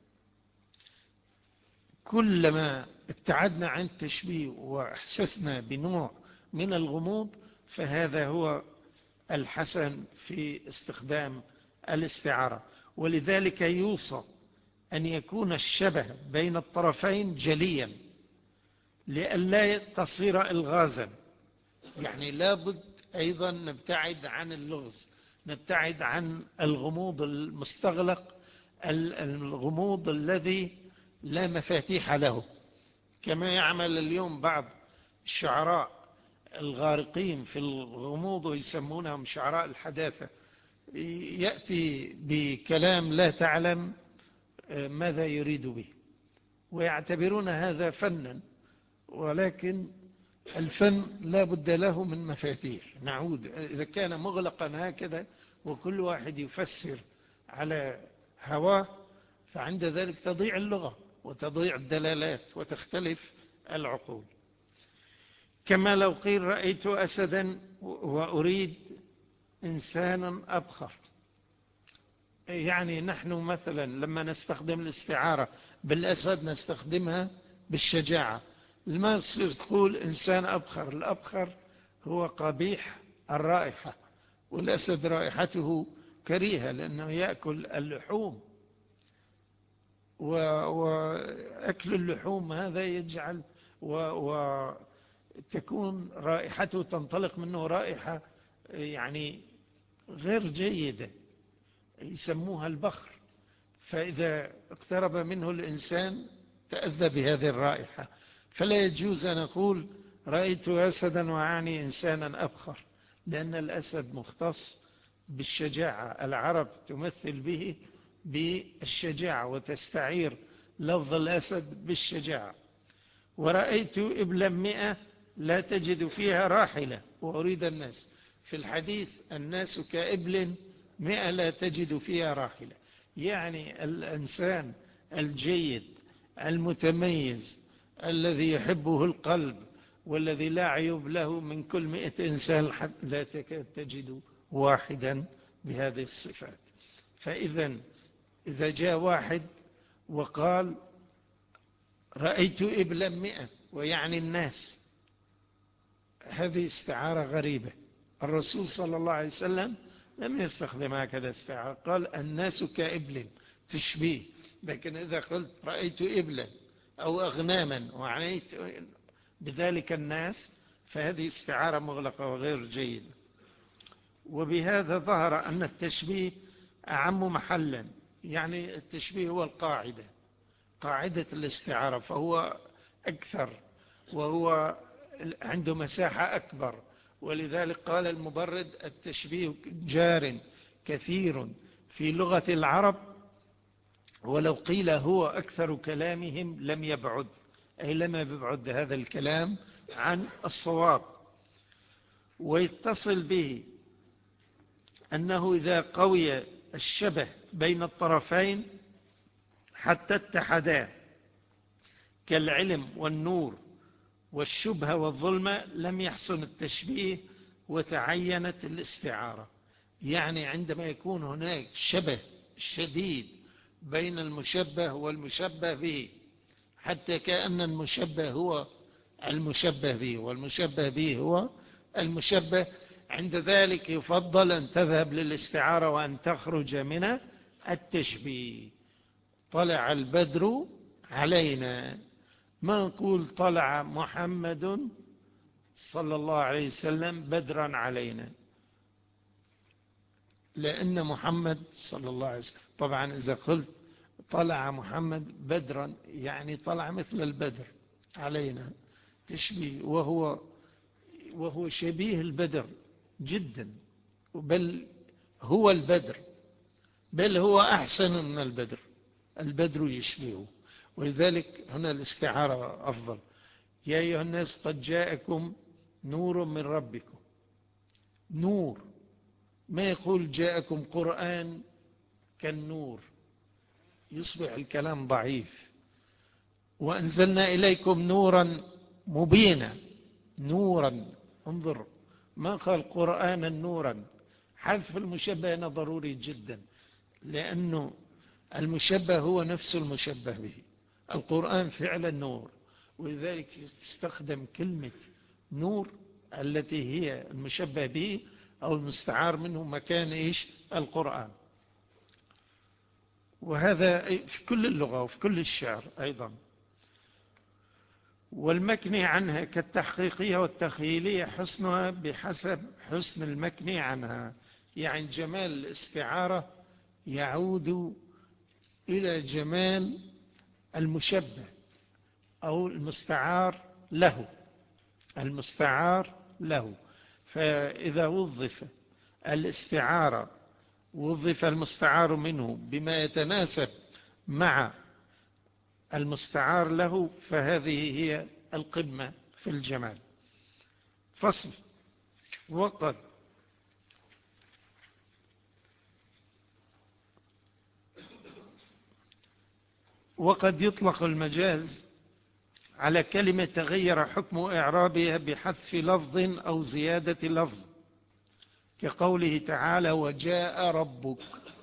كلما ابتعدنا عن التشبيه وأحسسنا بنوع من الغموض فهذا هو الحسن في استخدام الاستعارة. ولذلك يوصى أن يكون الشبه بين الطرفين جليا لئلا تصير الغازا. يعني لابد أيضا نبتعد عن اللغز، نبتعد عن الغموض المستغلق، الغموض الذي لا مفاتيح له، كما يعمل اليوم بعض الشعراء الغارقين في الغموض ويسمونهم شعراء الحداثة. يأتي بكلام لا تعلم ماذا يريد به، ويعتبرون هذا فنا، ولكن الفن لا بد له من مفاتيح. نعود إذا كان مغلقا هكذا وكل واحد يفسر على هواه، فعند ذلك تضيع اللغة وتضيع الدلالات وتختلف العقول. كما لو قيل رأيت أسدا وأريد إنسانا أبخر. يعني نحن مثلا لما نستخدم الاستعارة بالأسد نستخدمها بالشجاعة. ما يصير تقول إنسان أبخر، الأبخر هو قبيح الرائحة، والأسد رائحته كريهة لأنه يأكل اللحوم، وأكل اللحوم هذا يجعل وتكون رائحته تنطلق منه رائحة يعني غير جيدة، يسموها البخر. فإذا اقترب منه الإنسان تأذى بهذه الرائحة. فلا يجوز أن أقول رأيت أسدا وأعني إنسانا أبخر، لأن الأسد مختص بالشجاعة، العرب تمثل به بالشجاعة وتستعير لفظ الأسد بالشجاعة. ورأيت إبلا 100 لا تجد فيها راحلة وأريد الناس. في الحديث الناس كإبل 100 لا تجد فيها راحلة. يعني الإنسان الجيد المتميز الذي يحبه القلب والذي لا عيوب له من كل 100 إنسان لا تكاد تجد واحدا بهذه الصفات. إذا جاء واحد وقال رأيت إبلا 100 ويعني الناس. هذه استعارة غريبة. الرسول صلى الله عليه وسلم لم يستخدم هكذا استعارة، قال الناس كإبل، تشبيه. لكن إذا قلت رأيت إبلا أو أغناما وعنيت بذلك الناس، فهذه استعارة مغلقة وغير جيدة. وبهذا ظهر أن التشبيه أعم محلا. يعني التشبيه هو القاعدة، قاعدة الاستعارة، فهو أكثر وهو عنده مساحة أكبر. ولذلك قال المبرد التشبيه جار كثير في لغة العرب، ولو قيل هو أكثر كلامهم لم يبعد، أي لم يبعد هذا الكلام عن الصواب. ويتصل به أنه إذا قوي الشبه بين الطرفين حتى اتحدا كالعلم والنور والشبهة والظلمة لم يحسن التشبيه وتعينت الاستعارة. يعني عندما يكون هناك شبه شديد بين المشبه والمشبه به، حتى كأن المشبه هو المشبه به والمشبه به هو المشبه، عند ذلك يفضل أن تذهب للاستعارة وأن تخرج من التشبيه. طلع البدر علينا، ما نقول طلع محمد صلى الله عليه وسلم بدرا علينا، لأن محمد صلى الله عليه وسلم طبعا إذا قلت طلع محمد بدرا يعني طلع مثل البدر علينا، تشبيه، وهو شبيه البدر جدا، بل هو البدر، بل هو أحسن من البدر، البدر يشبهه. ولذلك هنا الاستعارة أفضل. يا أيها الناس قد جاءكم نور من ربكم. نور، ما يقول جاءكم قرآن كالنور، يصبح الكلام ضعيف. وأنزلنا إليكم نورا مبينا، نورا، انظر، ما قال قرآنا نورا. حذف المشبه هنا ضروري جدا، لأنه المشبه هو نفس المشبه به. القرآن فعلا نور، ولذلك تستخدم كلمة نور التي هي المشبه به أو المستعار منه مكان إيش؟ القرآن. وهذا في كل اللغة وفي كل الشعر أيضا. والمكني عنها كالتحقيقية والتخيلية حسنها بحسب حسن المكني عنها. يعني جمال الاستعارة يعود إلى جمال المشبه أو المستعار له، المستعار له. فإذا وظف الاستعارة وظف المستعار منه بما يتناسب مع المستعار له، فهذه هي القمة في الجمال. فصل. وقد يطلق المجاز على كلمة تغير حكم إعرابها بحذف لفظ أو زيادة لفظ، كقوله تعالى وجاء ربك.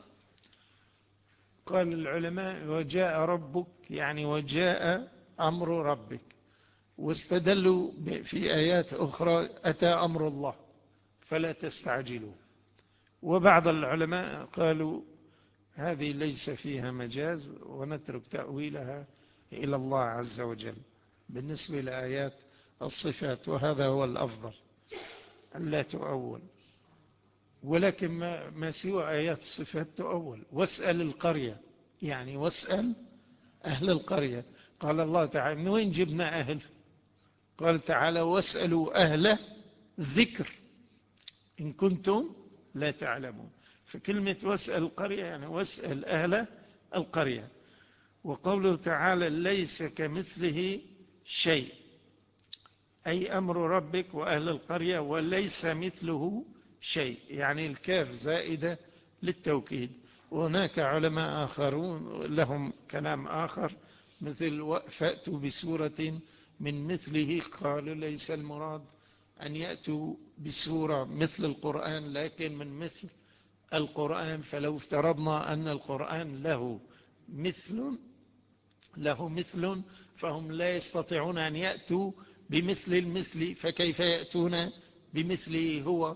قال العلماء وجاء ربك يعني وجاء أمر ربك، واستدلوا في آيات أخرى أتى أمر الله فلا تستعجلوا. وبعض العلماء قالوا هذه ليس فيها مجاز ونترك تأويلها إلى الله عز وجل بالنسبة لآيات الصفات، وهذا هو الأفضل أن لا تؤول. ولكن ما سوى آيات الصفات تؤول. واسأل القرية، يعني واسأل أهل القرية. قال الله تعالى من وين جبنا أهل؟ قال تعالى واسألوا أهل الذكر إن كنتم لا تعلمون. فكلمة واسأل القرية يعني واسأل أهل القرية. وقوله تعالى ليس كمثله شيء، أي أمر ربك وأهل القرية وليس مثله شيء، يعني الكاف زائدة للتوكيد. وهناك علماء آخرون لهم كلام آخر مثل فأتوا بسورة من مثله، قالوا ليس المراد أن يأتوا بسورة مثل القرآن لكن من مثل القرآن. فلو افترضنا أن القرآن له مثل له مثل فهم لا يستطيعون أن يأتوا بمثل المثل، فكيف يأتون بمثله هو؟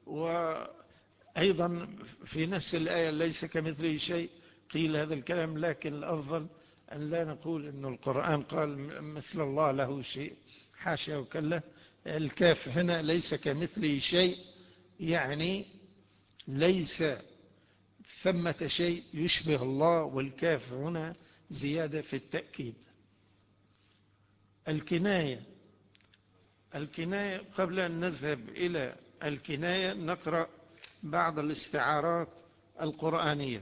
وأيضا في نفس الآية ليس كمثله شيء، قيل هذا الكلام، لكن الأفضل أن لا نقول أن القرآن قال مثل الله له شيء، حاشا وكلا. الكاف هنا ليس كمثله شيء، يعني ليس ثمة شيء يشبه الله، والكاف هنا زيادة في التأكيد. الكناية قبل أن نذهب إلى الكناية نقرأ بعض الاستعارات القرآنية.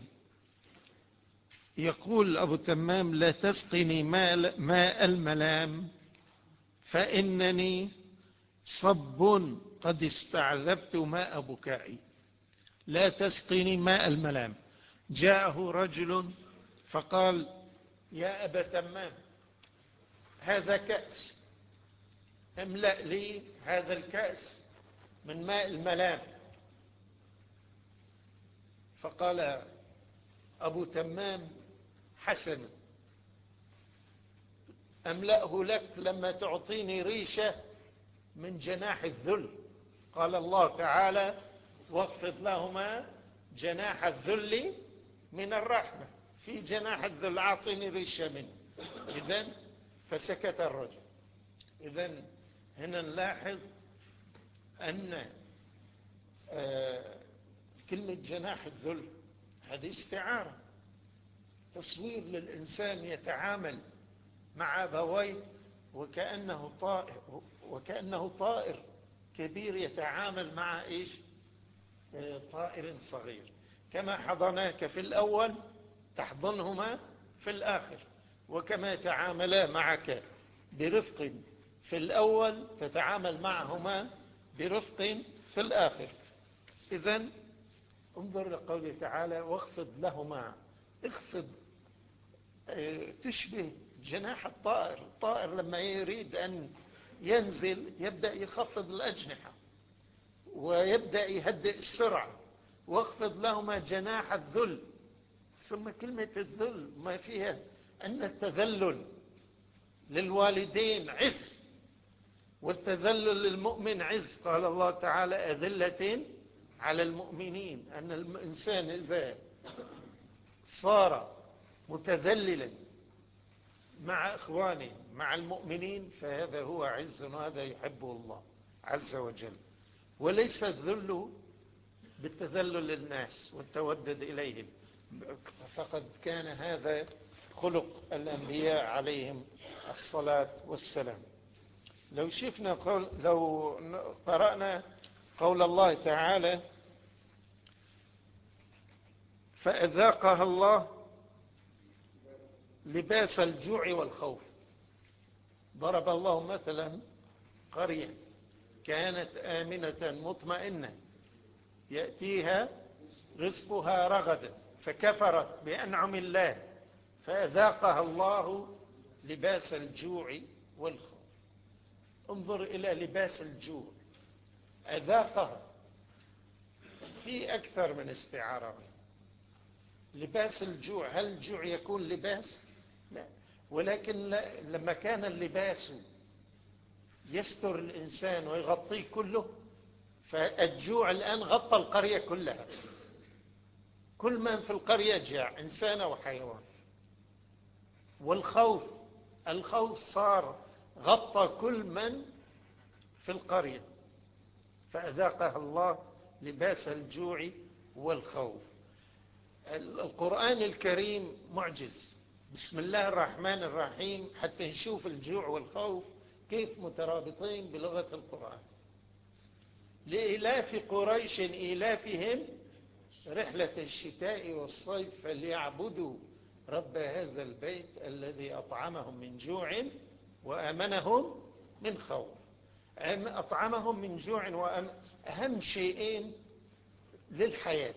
يقول أبو تمام: لا تسقني ماء الملام فإنني صب قد استعذبت ماء بكائي. لا تسقني ماء الملام. جاءه رجل فقال: يا أبا تمام، هذا كأس، املأ لي هذا الكأس من ماء الملام. فقال أبو تمام: حسنا، أملأه لك لما تعطيني ريشة من جناح الذل. قال الله تعالى: واخفض لهما جناح الذل من الرحمة. في جناح الذل، أعطيني ريشة منه. إذن فسكت الرجل. إذن هنا نلاحظ أن كلمة جناح الذل هذه استعارة، تصوير للإنسان يتعامل مع أبويه وكأنه طائر كبير يتعامل مع إيش؟ طائر صغير. كما حضناك في الأول تحضنهما في الآخر، وكما يتعاملا معك برفق في الأول تتعامل معهما برفق في الآخر. إذن انظر لقوله تعالى: واخفض لهما. اخفض تشبه جناح الطائر. الطائر لما يريد أن ينزل يبدأ يخفض الأجنحة ويبدأ يهدئ السرعة. واخفض لهما جناح الذل. ثم كلمة الذل ما فيها أن التذلل للوالدين عز، والتذلل للمؤمن عز. قال الله تعالى: أذلة على المؤمنين. أن الإنسان إذا صار متذللا مع إخوانه مع المؤمنين فهذا هو عز، وهذا يحبه الله عز وجل. وليس الذل بالتذلل للناس والتودد إليهم، فقد كان هذا خلق الأنبياء عليهم الصلاة والسلام. لو قرأنا قول الله تعالى: فأذاقها الله لباس الجوع والخوف. ضرب الله مثلا قرية كانت آمنة مطمئنة يأتيها رزقها رغدا فكفرت بأنعم الله فأذاقها الله لباس الجوع والخوف. انظر إلى لباس الجوع، أذاقها في أكثر من استعارة. لباس الجوع، هل الجوع يكون لباس؟ لا، ولكن لما كان اللباس يستر الإنسان ويغطيه كله، فالجوع الآن غطى القرية كلها. كل من في القرية جاع، إنسان وحيوان. الخوف صار غطى كل من في القرية، فأذاقها الله لباس الجوع والخوف. القرآن الكريم معجز. بسم الله الرحمن الرحيم، حتى نشوف الجوع والخوف كيف مترابطين بلغة القرآن. لإلاف قريش إيلافهم رحلة الشتاء والصيف فليعبدوا رب هذا البيت الذي أطعمهم من جوع وآمنهم من خوف. أطعمهم من جوع أهم شيئين للحياة: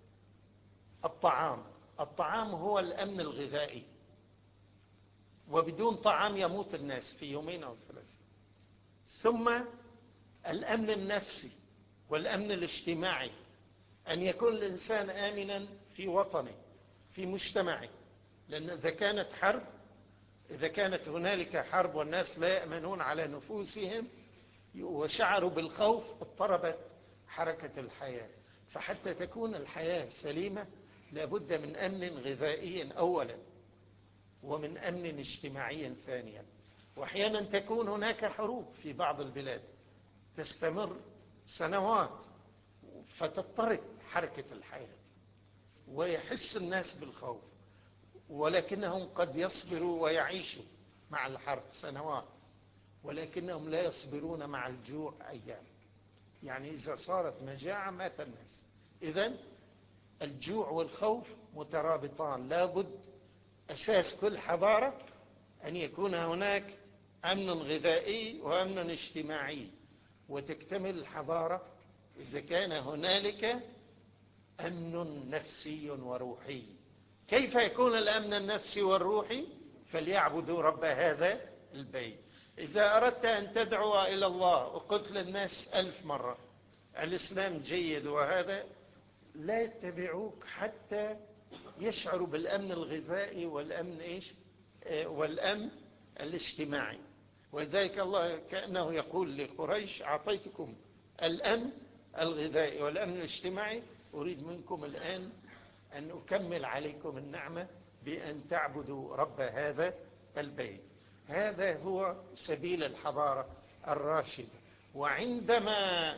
الطعام هو الأمن الغذائي، وبدون طعام يموت الناس في يومين أو ثلاثة. ثم الأمن النفسي والأمن الاجتماعي، أن يكون الإنسان آمنا في وطنه في مجتمعه، لأن إذا كانت حرب إذا كانت هنالك حرب والناس لا يأمنون على نفوسهم وشعروا بالخوف، اضطربت حركة الحياة. فحتى تكون الحياة سليمة لابد من أمن غذائي أولا، ومن أمن اجتماعي ثانيا. وأحيانا تكون هناك حروب في بعض البلاد تستمر سنوات، فتضطرب حركة الحياة ويحس الناس بالخوف، ولكنهم قد يصبروا ويعيشوا مع الحرب سنوات، ولكنهم لا يصبرون مع الجوع أيام. يعني إذا صارت مجاعة مات الناس. إذن الجوع والخوف مترابطان. لابد أساس كل حضارة أن يكون هناك أمن غذائي وأمن اجتماعي، وتكتمل الحضارة إذا كان هنالك أمن نفسي وروحي. كيف يكون الأمن النفسي والروحي؟ فليعبدوا رب هذا البيت. إذا أردت أن تدعو إلى الله وقلت للناس 1000 مرة الإسلام جيد وهذا، لا يتبعوك حتى يشعروا بالأمن الغذائي والأمن والأمن الاجتماعي. ولذلك الله كأنه يقول لقريش: أعطيتكم الأمن الغذائي والأمن الاجتماعي، أريد منكم الآن أن أكمل عليكم النعمة بأن تعبدوا رب هذا البيت. هذا هو سبيل الحضارة الراشدة. وعندما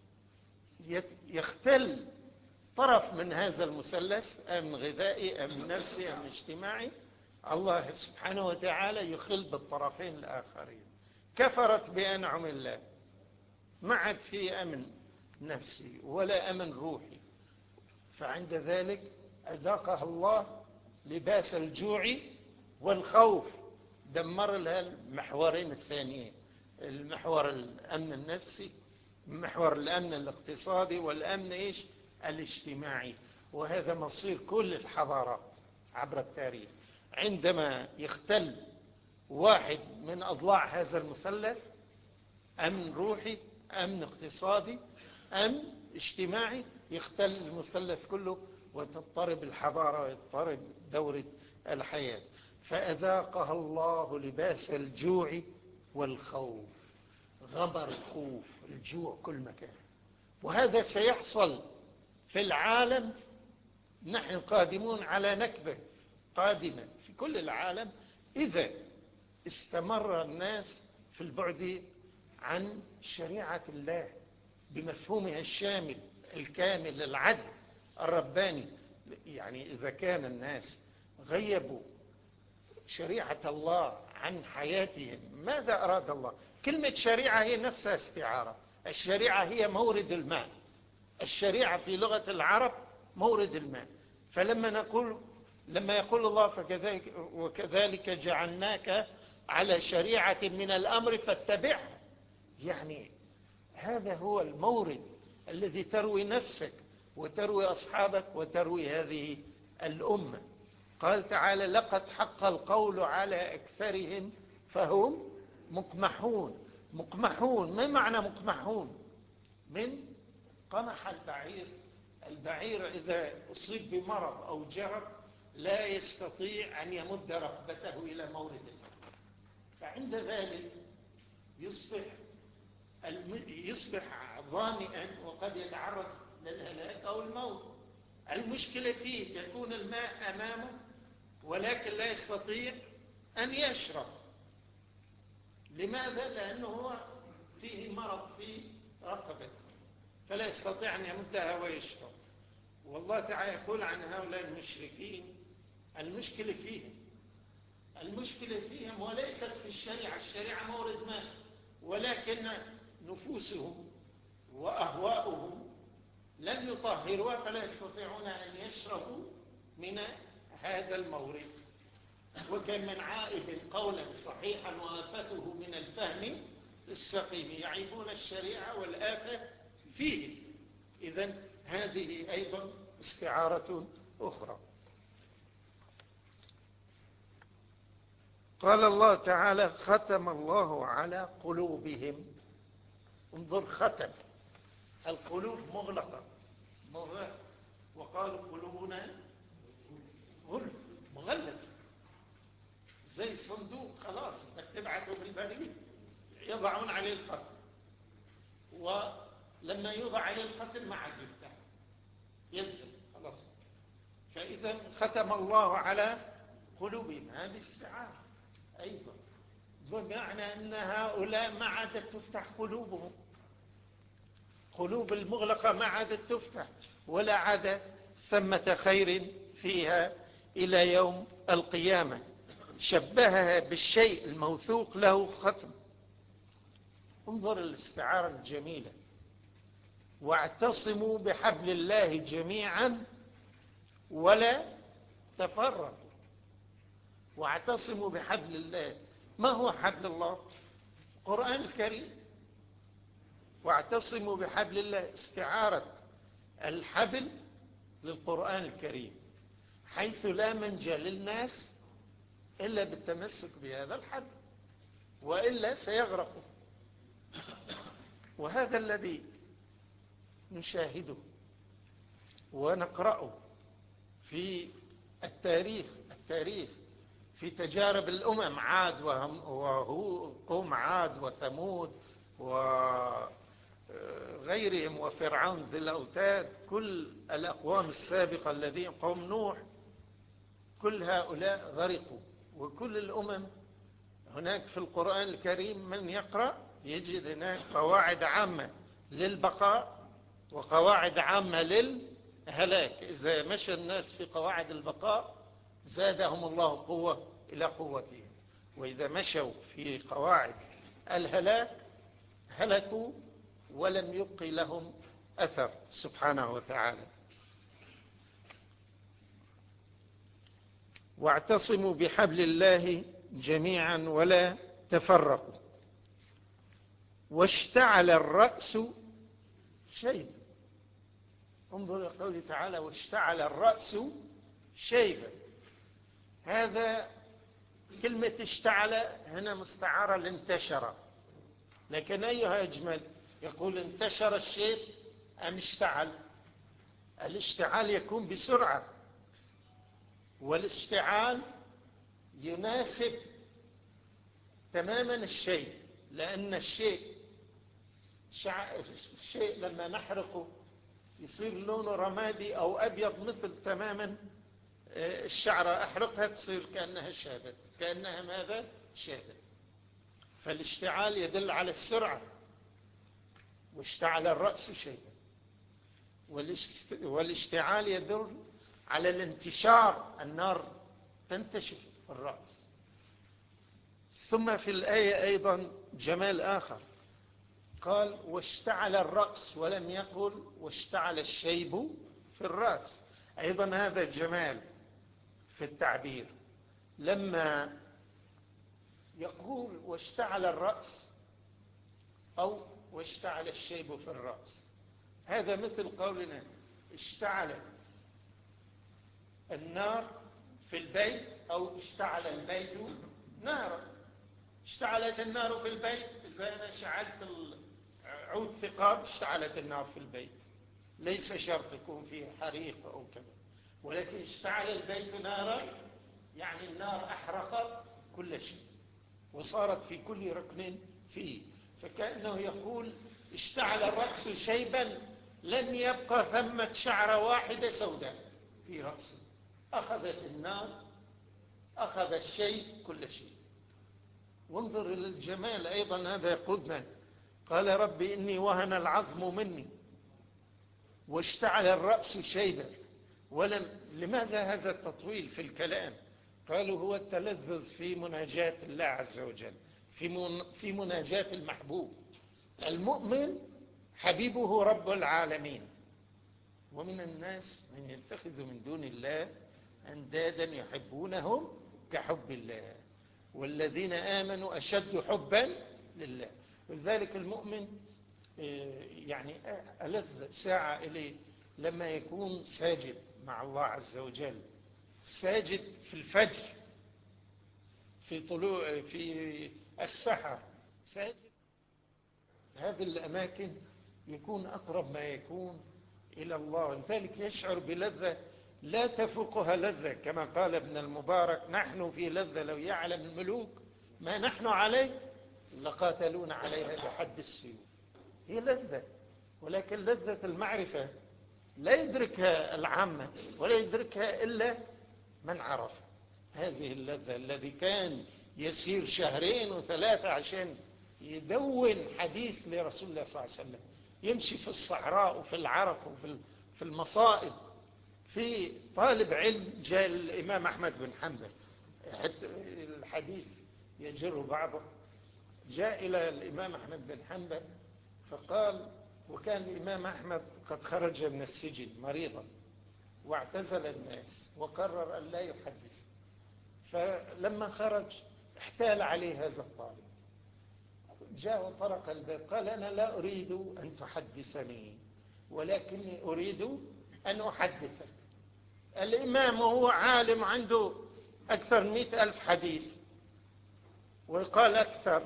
يختل طرف من هذا المثلث، أمن غذائي، أمن نفسي، أمن اجتماعي، الله سبحانه وتعالى يخل بالطرفين الآخرين. كفرت بأنعم الله، ما عاد في أمن نفسي ولا أمن روحي، فعند ذلك أذاقها الله لباس الجوع والخوف. دمر لها المحورين الثانيين، المحور الأمن النفسي، محور الأمن الاقتصادي، والأمن الاجتماعي. وهذا مصير كل الحضارات عبر التاريخ. عندما يختل واحد من أضلاع هذا المثلث، أمن روحي، أمن اقتصادي، أمن اجتماعي، يختل المثلث كله وتضطرب الحضارة ويضطرب دورة الحياة. فأذاقها الله لباس الجوع والخوف. غمر الخوف، الجوع كل مكان. وهذا سيحصل في العالم. نحن قادمون على نكبة قادمة في كل العالم إذا استمر الناس في البعد عن شريعة الله بمفهومها الشامل الكامل، العدل الرباني. يعني إذا كان الناس غيبوا شريعة الله عن حياتهم، ماذا أراد الله؟ كلمة شريعة هي نفسها استعارة. الشريعة هي مورد الماء. الشريعة في لغة العرب مورد الماء. لما يقول الله وكذلك جعلناك على شريعة من الأمر فاتبعها، يعني هذا هو المورد الذي تروي نفسك وتروي أصحابك وتروي هذه الأمة. قال تعالى: لقد حق القول على أكثرهم فهم مقمحون. مقمحون، ما معنى مقمحون؟ من قمح البعير. البعير إذا أصيب بمرض أو جرب لا يستطيع أن يمد ركبته إلى مورد الماء، فعند ذلك يصبح ظامئا وقد يتعرض للهلاك أو الموت. المشكلة فيه يكون الماء أمامه ولكن لا يستطيع أن يشرب. لماذا؟ لأنه هو فيه مرض في رقبته فلا يستطيع أن يمدها ويشرب. والله تعالى يقول عن هؤلاء المشركين: المشكلة فيهم وليست في الشريعة. الشريعة مورد ماء، ولكن نفوسهم وأهواؤهم لم يطهروها فلا يستطيعون أن يشربوا من هذا المورد. وكم من عائب قولا صحيحا وآفته من الفهم السقيم. يعيبون الشريعة والآفة فيه. إذن هذه أيضا استعارة أخرى. قال الله تعالى: ختم الله على قلوبهم. انظر، ختم. القلوب مغلقة، وقالوا قلوبنا غلف، مغلق. زي صندوق خلاص بدك تبعته بالبريد، يضعون عليه الختم، ولما يوضع عليه الختم ما عاد يفتح، يذهب خلاص. فإذا ختم الله على قلوبهم، هذه استعارة أيضا، بمعنى أن هؤلاء ما عادت تفتح قلوبهم، قلوب المغلقة ما عادت تفتح، ولا عاد ثمة خير فيها إلى يوم القيامة. شبهها بالشيء الموثوق له ختم. انظر الاستعارة الجميلة: واعتصموا بحبل الله جميعا ولا تفرقوا. واعتصموا بحبل الله. ما هو حبل الله؟ القرآن الكريم. واعتصموا بحبل الله، استعارة الحبل للقرآن الكريم، حيث لا منجى للناس إلا بالتمسك بهذا الحبل، وإلا سيغرقوا. وهذا الذي نشاهده ونقرأه في التاريخ في تجارب الأمم، عاد وقوم عاد وثمود وغيرهم وفرعون ذي الأوتاد، كل الأقوام السابقة الذين قوم نوح، كل هؤلاء غرقوا. وكل الأمم هناك في القرآن الكريم من يقرأ يجد هناك قواعد عامة للبقاء وقواعد عامة للهلاك. إذا مشى الناس في قواعد البقاء زادهم الله قوة إلى قوتهم، وإذا مشوا في قواعد الهلاك هلكوا ولم يبق لهم أثر سبحانه وتعالى. واعتصموا بحبل الله جميعا ولا تفرقوا. واشتعل الرأس شيبا. انظر إلى قوله تعالى: واشتعل الرأس شيبا. هذا كلمة اشتعل هنا مستعارة لانتشر، لكن أيها أجمل، يقول انتشر الشيب أم اشتعل؟ الاشتعال يكون بسرعة، والاشتعال يناسب تماما الشيء، لأن الشيء لما نحرقه يصير لونه رمادي أو أبيض مثل تماما الشعرة، أحرقها تصير كأنها شابت، كأنها ماذا؟ شابت. فالاشتعال يدل على السرعة. واشتعل الرأس شيئا. والاشتعال يدل على الانتشار، النار تنتشر في الرأس. ثم في الآية أيضا جمال آخر، قال: واشتعل الرأس، ولم يقل واشتعل الشيب في الرأس. أيضا هذا جمال في التعبير، لما يقول واشتعل الرأس أو واشتعل الشيب في الرأس، هذا مثل قولنا اشتعل النار في البيت أو اشتعل البيت نارا. اشتعلت النار في البيت، إذا أنا شعلت عود ثقاب اشتعلت النار في البيت، ليس شرط يكون فيه حريق أو كذا. ولكن اشتعل البيت نارا يعني النار أحرقت كل شيء وصارت في كل ركن فيه. فكأنه يقول اشتعل الرأس شيبا، لم يبقى ثمة شعرة واحدة سوداء في رأسه، أخذت النار، أخذ الشيء كل شيء. وانظر إلى الجمال أيضا، هذا يقودنا. قال: رب إني وهن العظم مني واشتعل الرأس شيبا. لماذا هذا التطويل في الكلام؟ قالوا هو التلذذ في مناجاة الله عز وجل، في مناجاة المحبوب. المؤمن حبيبه رب العالمين، ومن الناس من يتخذ من دون الله أندادا يحبونهم كحب الله، والذين آمنوا أشد حبا لله. ولذلك المؤمن يعني ألذ ساعة إليه لما يكون ساجد مع الله عز وجل، ساجد في الفجر، في السحر، ساجد. هذه الأماكن يكون أقرب ما يكون إلى الله، لذلك يشعر بلذة لا تفوقها لذة، كما قال ابن المبارك: نحن في لذة لو يعلم الملوك ما نحن عليه لقاتلون عليها بحد السيوف. هي لذة، ولكن لذة المعرفة لا يدركها العامة، ولا يدركها إلا من عرف هذه اللذة. الذي كان يسير 2 و3 عشان يدون حديث لرسول الله صلى الله عليه وسلم، يمشي في الصحراء وفي العرق وفي المصائب. في طالب علم جاء الإمام أحمد بن حنبل، الحديث يجر بعضه، جاء إلى الإمام أحمد بن حنبل فقال، وكان الإمام أحمد قد خرج من السجن مريضا واعتزل الناس وقرر أن لا يحدث. فلما خرج احتال عليه هذا الطالب، جاء وطرق الباب، قال: أنا لا أريد أن تحدثني، ولكني أريد أن أحدثك. الإمام هو عالم عنده أكثر من 100,000 حديث، ويقال أكثر،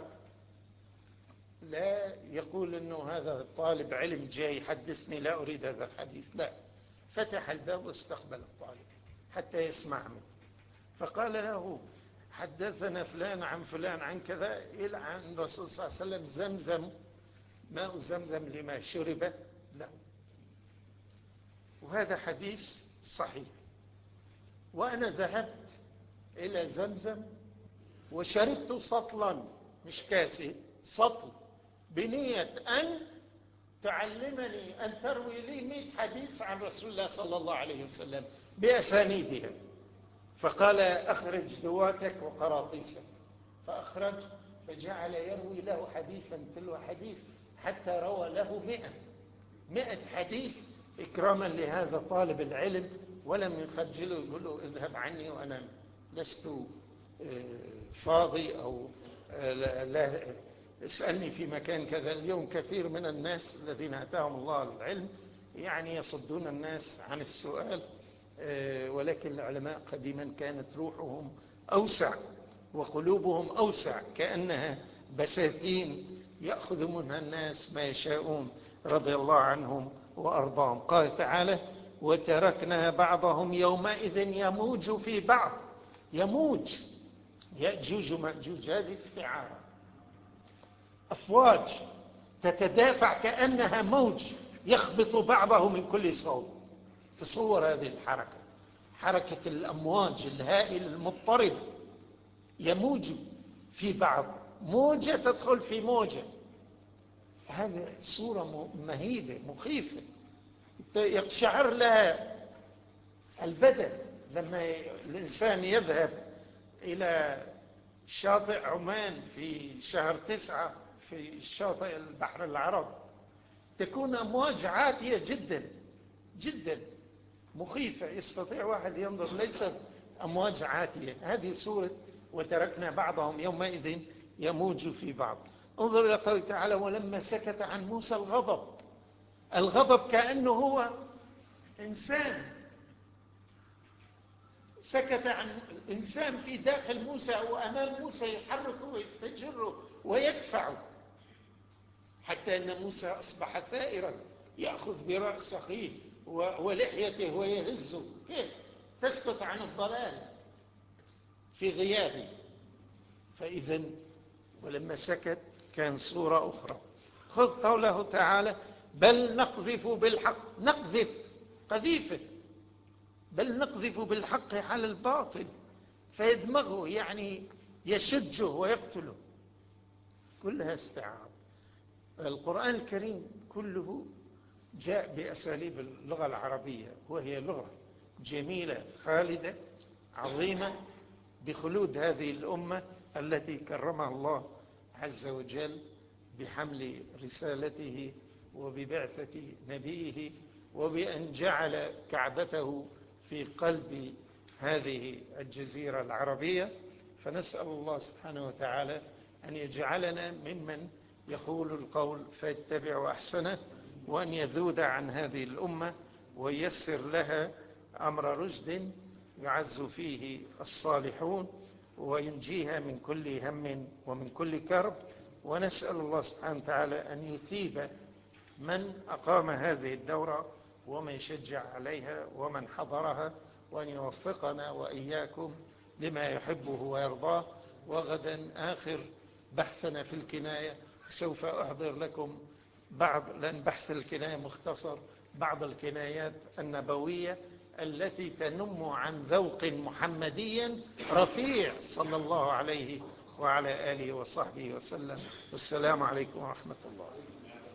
لا يقول أنه هذا طالب علم جاي يحدثني لا أريد هذا الحديث، لا، فتح الباب واستقبل الطالب حتى يسمع منه. فقال له: حدثنا فلان عن فلان عن كذا إلى عن الرسول صلى الله عليه وسلم زمزم، ماء زمزم لما شرب له. وهذا حديث صحيح. وأنا ذهبت إلى زمزم وشربت سطلا، مش كاسي، سطل، بنية أن تعلمني أن تروي لي 100 حديث عن رسول الله صلى الله عليه وسلم بأسانيدها. فقال: أخرج دواتك وقراطيسك. فأخرج، فجعل يروي له حديثا تلو حديث حتى روى له 100 حديث إكراما لهذا طالب العلم، ولم يخجله يقول له: اذهب عني وأنا لست فاضي، أو لا اسألني في مكان كذا. اليوم كثير من الناس الذين أتاهم الله العلم يعني يصدون الناس عن السؤال، ولكن العلماء قديما كانت روحهم أوسع وقلوبهم أوسع، كأنها بساتين يأخذ منها الناس ما يشاءون، رضي الله عنهم وأرضاهم. قال تعالى: وتركنا بعضهم يومئذ يموج في بعض. يموج، يأجوج ومأجوج، هذه استعارة، أفواج تتدافع كأنها موج يخبط بعضه من كل صوب. تصور هذه الحركة، حركة الأمواج الهائلة المضطربة، يموج في بعض، موجة تدخل في موجة. هذه صورة مهيبة مخيفة، يقشعر لها البدن. لما الإنسان يذهب إلى شاطئ عمان في شهر 9 في شاطئ البحر العرب، تكون أمواج عاتية جدا جدا مخيفة، يستطيع واحد ينظر، ليست أمواج عاتية. هذه سورة وتركنا بعضهم يومئذ يموج في بعض. انظر إلى قوله تعالى: ولما سكت عن موسى الغضب. الغضب كأنه هو إنسان، سكت عن إنسان في داخل موسى وأمام موسى، يحركه ويستجره ويدفعه، حتى أن موسى أصبح ثائرا يأخذ برأس أخيه ولحيته ويهزه. كيف تسكت عن الضلال في غيابه؟ فإذا ولما سكت كان صورة أخرى. خذ قوله تعالى: بل نقذف بالحق. نقذف، قذيفة، بل نقذف بالحق على الباطل فيدمغه، يعني يشجه ويقتله. كلها استعارة. القرآن الكريم كله جاء بأساليب اللغة العربية، وهي لغة جميلة خالدة عظيمة بخلود هذه الأمة التي كرمها الله عز وجل بحمل رسالته وببعثة نبيه، وبأن جعل كعبته في قلب هذه الجزيرة العربية. فنسأل الله سبحانه وتعالى أن يجعلنا ممن يقول القول فيتبع أحسنه، وأن يذود عن هذه الأمة وييسر لها أمر رشد يعز فيه الصالحون، وينجيها من كل هم ومن كل كرب. ونسأل الله سبحانه وتعالى أن يثيب من أقام هذه الدورة ومن يشجع عليها ومن حضرها، وأن يوفقنا وإياكم لما يحبه ويرضاه. وغدا آخر بحثنا في الكناية، سوف أحضر لكم لأن بحث الكناية مختصر، بعض الكنايات النبوية التي تنم عن ذوق محمدي رفيع صلى الله عليه وعلى آله وصحبه وسلم. والسلام عليكم ورحمة الله.